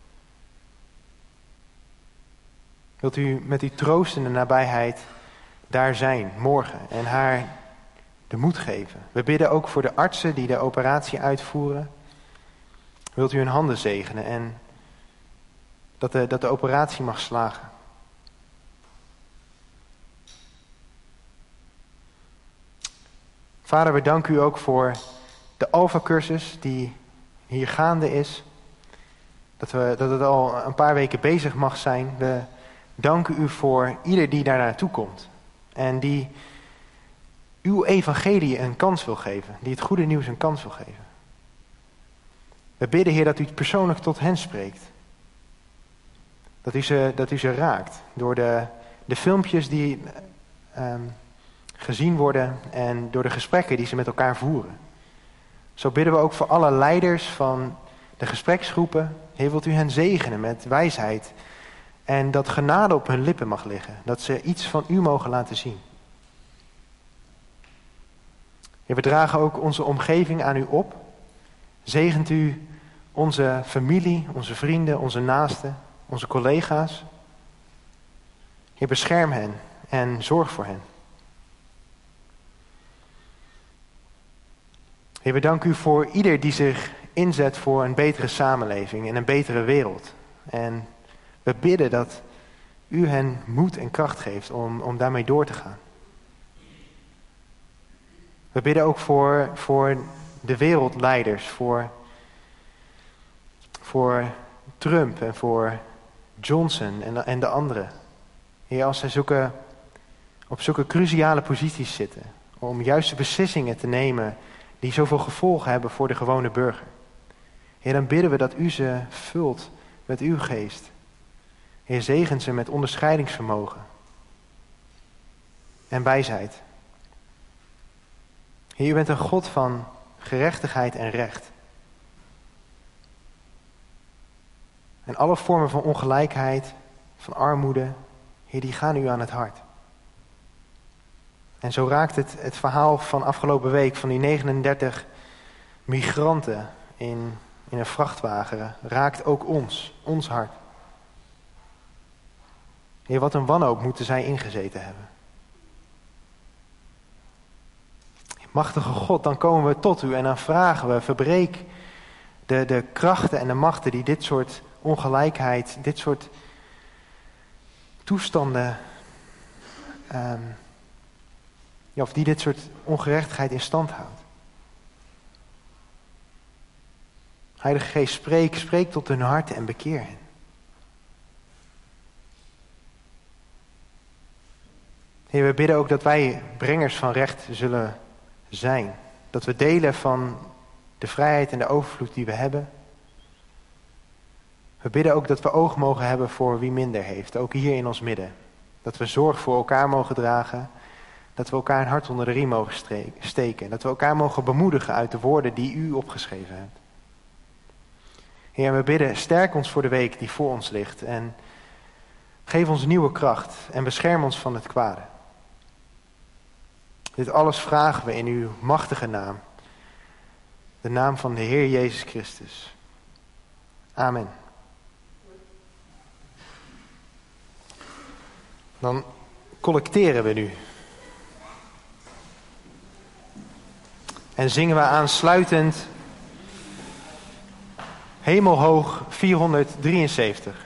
Wilt u met uw troostende nabijheid daar zijn morgen en haar de moed geven. We bidden ook voor de artsen die de operatie uitvoeren. Wilt u hun handen zegenen en dat de operatie mag slagen. Vader, we danken u ook voor de Alpha-cursus die hier gaande is. Dat het al een paar weken bezig mag zijn. We danken u voor ieder die daar naartoe komt. En die uw evangelie een kans wil geven. Die het goede nieuws een kans wil geven. We bidden, Heer, dat u persoonlijk tot hen spreekt. Dat u ze raakt. Door de filmpjes die gezien worden en door de gesprekken die ze met elkaar voeren. Zo bidden we ook voor alle leiders van de gespreksgroepen. Heer, wilt u hen zegenen met wijsheid. En dat genade op hun lippen mag liggen. Dat ze iets van u mogen laten zien. Heer, we dragen ook onze omgeving aan u op. Zegent u onze familie, onze vrienden, onze naasten, onze collega's. Heer, bescherm hen en zorg voor hen. Heer, we danken u voor ieder die zich inzet voor een betere samenleving en een betere wereld. En we bidden dat u hen moed en kracht geeft om daarmee door te gaan. We bidden ook voor de wereldleiders, voor Trump en voor Johnson en de anderen. Heer, als zij op zulke cruciale posities zitten, om juiste beslissingen te nemen die zoveel gevolgen hebben voor de gewone burger. Heer, dan bidden we dat u ze vult met uw geest. Heer, zegen ze met onderscheidingsvermogen en wijsheid. Heer, u bent een God van gerechtigheid en recht. En alle vormen van ongelijkheid, van armoede, Heer, die gaan u aan het hart. En zo raakt het verhaal van afgelopen week van die 39 migranten in een vrachtwagen, raakt ook ons hart. Heer, wat een wanhoop moeten zij ingezeten hebben. Machtige God, dan komen we tot u en dan vragen we, verbreek de krachten en de machten die dit soort ongelijkheid, dit soort toestanden, of die dit soort ongerechtigheid in stand houdt. Heilige Geest, spreek tot hun harten en bekeer hen. Heer, we bidden ook dat wij brengers van recht zullen zijn. Dat we delen van de vrijheid en de overvloed die we hebben. We bidden ook dat we oog mogen hebben voor wie minder heeft, ook hier in ons midden. Dat we zorg voor elkaar mogen dragen. Dat we elkaar een hart onder de riem mogen steken. Dat we elkaar mogen bemoedigen uit de woorden die u opgeschreven hebt. Heer, we bidden, sterk ons voor de week die voor ons ligt. En geef ons nieuwe kracht en bescherm ons van het kwade. Dit alles vragen we in uw machtige naam. De naam van de Heer Jezus Christus. Amen. Dan collecteren we nu. En zingen we aansluitend Hemelhoog 473.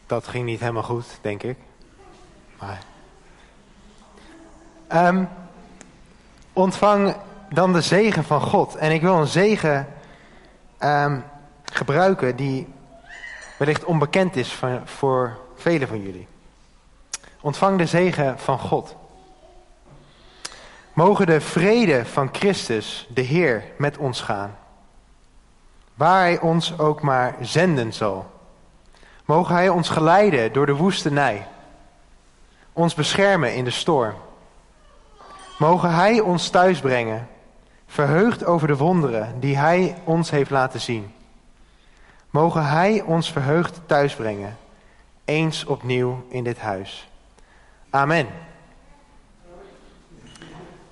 Dat ging niet helemaal goed, denk ik. Maar ontvang dan de zegen van God. En ik wil een zegen gebruiken die wellicht onbekend is voor velen van jullie. Ontvang de zegen van God. Mogen de vrede van Christus, de Heer, met ons gaan. Waar Hij ons ook maar zenden zal. Mogen Hij ons geleiden door de woestenij. Ons beschermen in de storm. Mogen Hij ons thuisbrengen, verheugd over de wonderen die Hij ons heeft laten zien. Mogen Hij ons verheugd thuisbrengen, eens opnieuw in dit huis. Amen.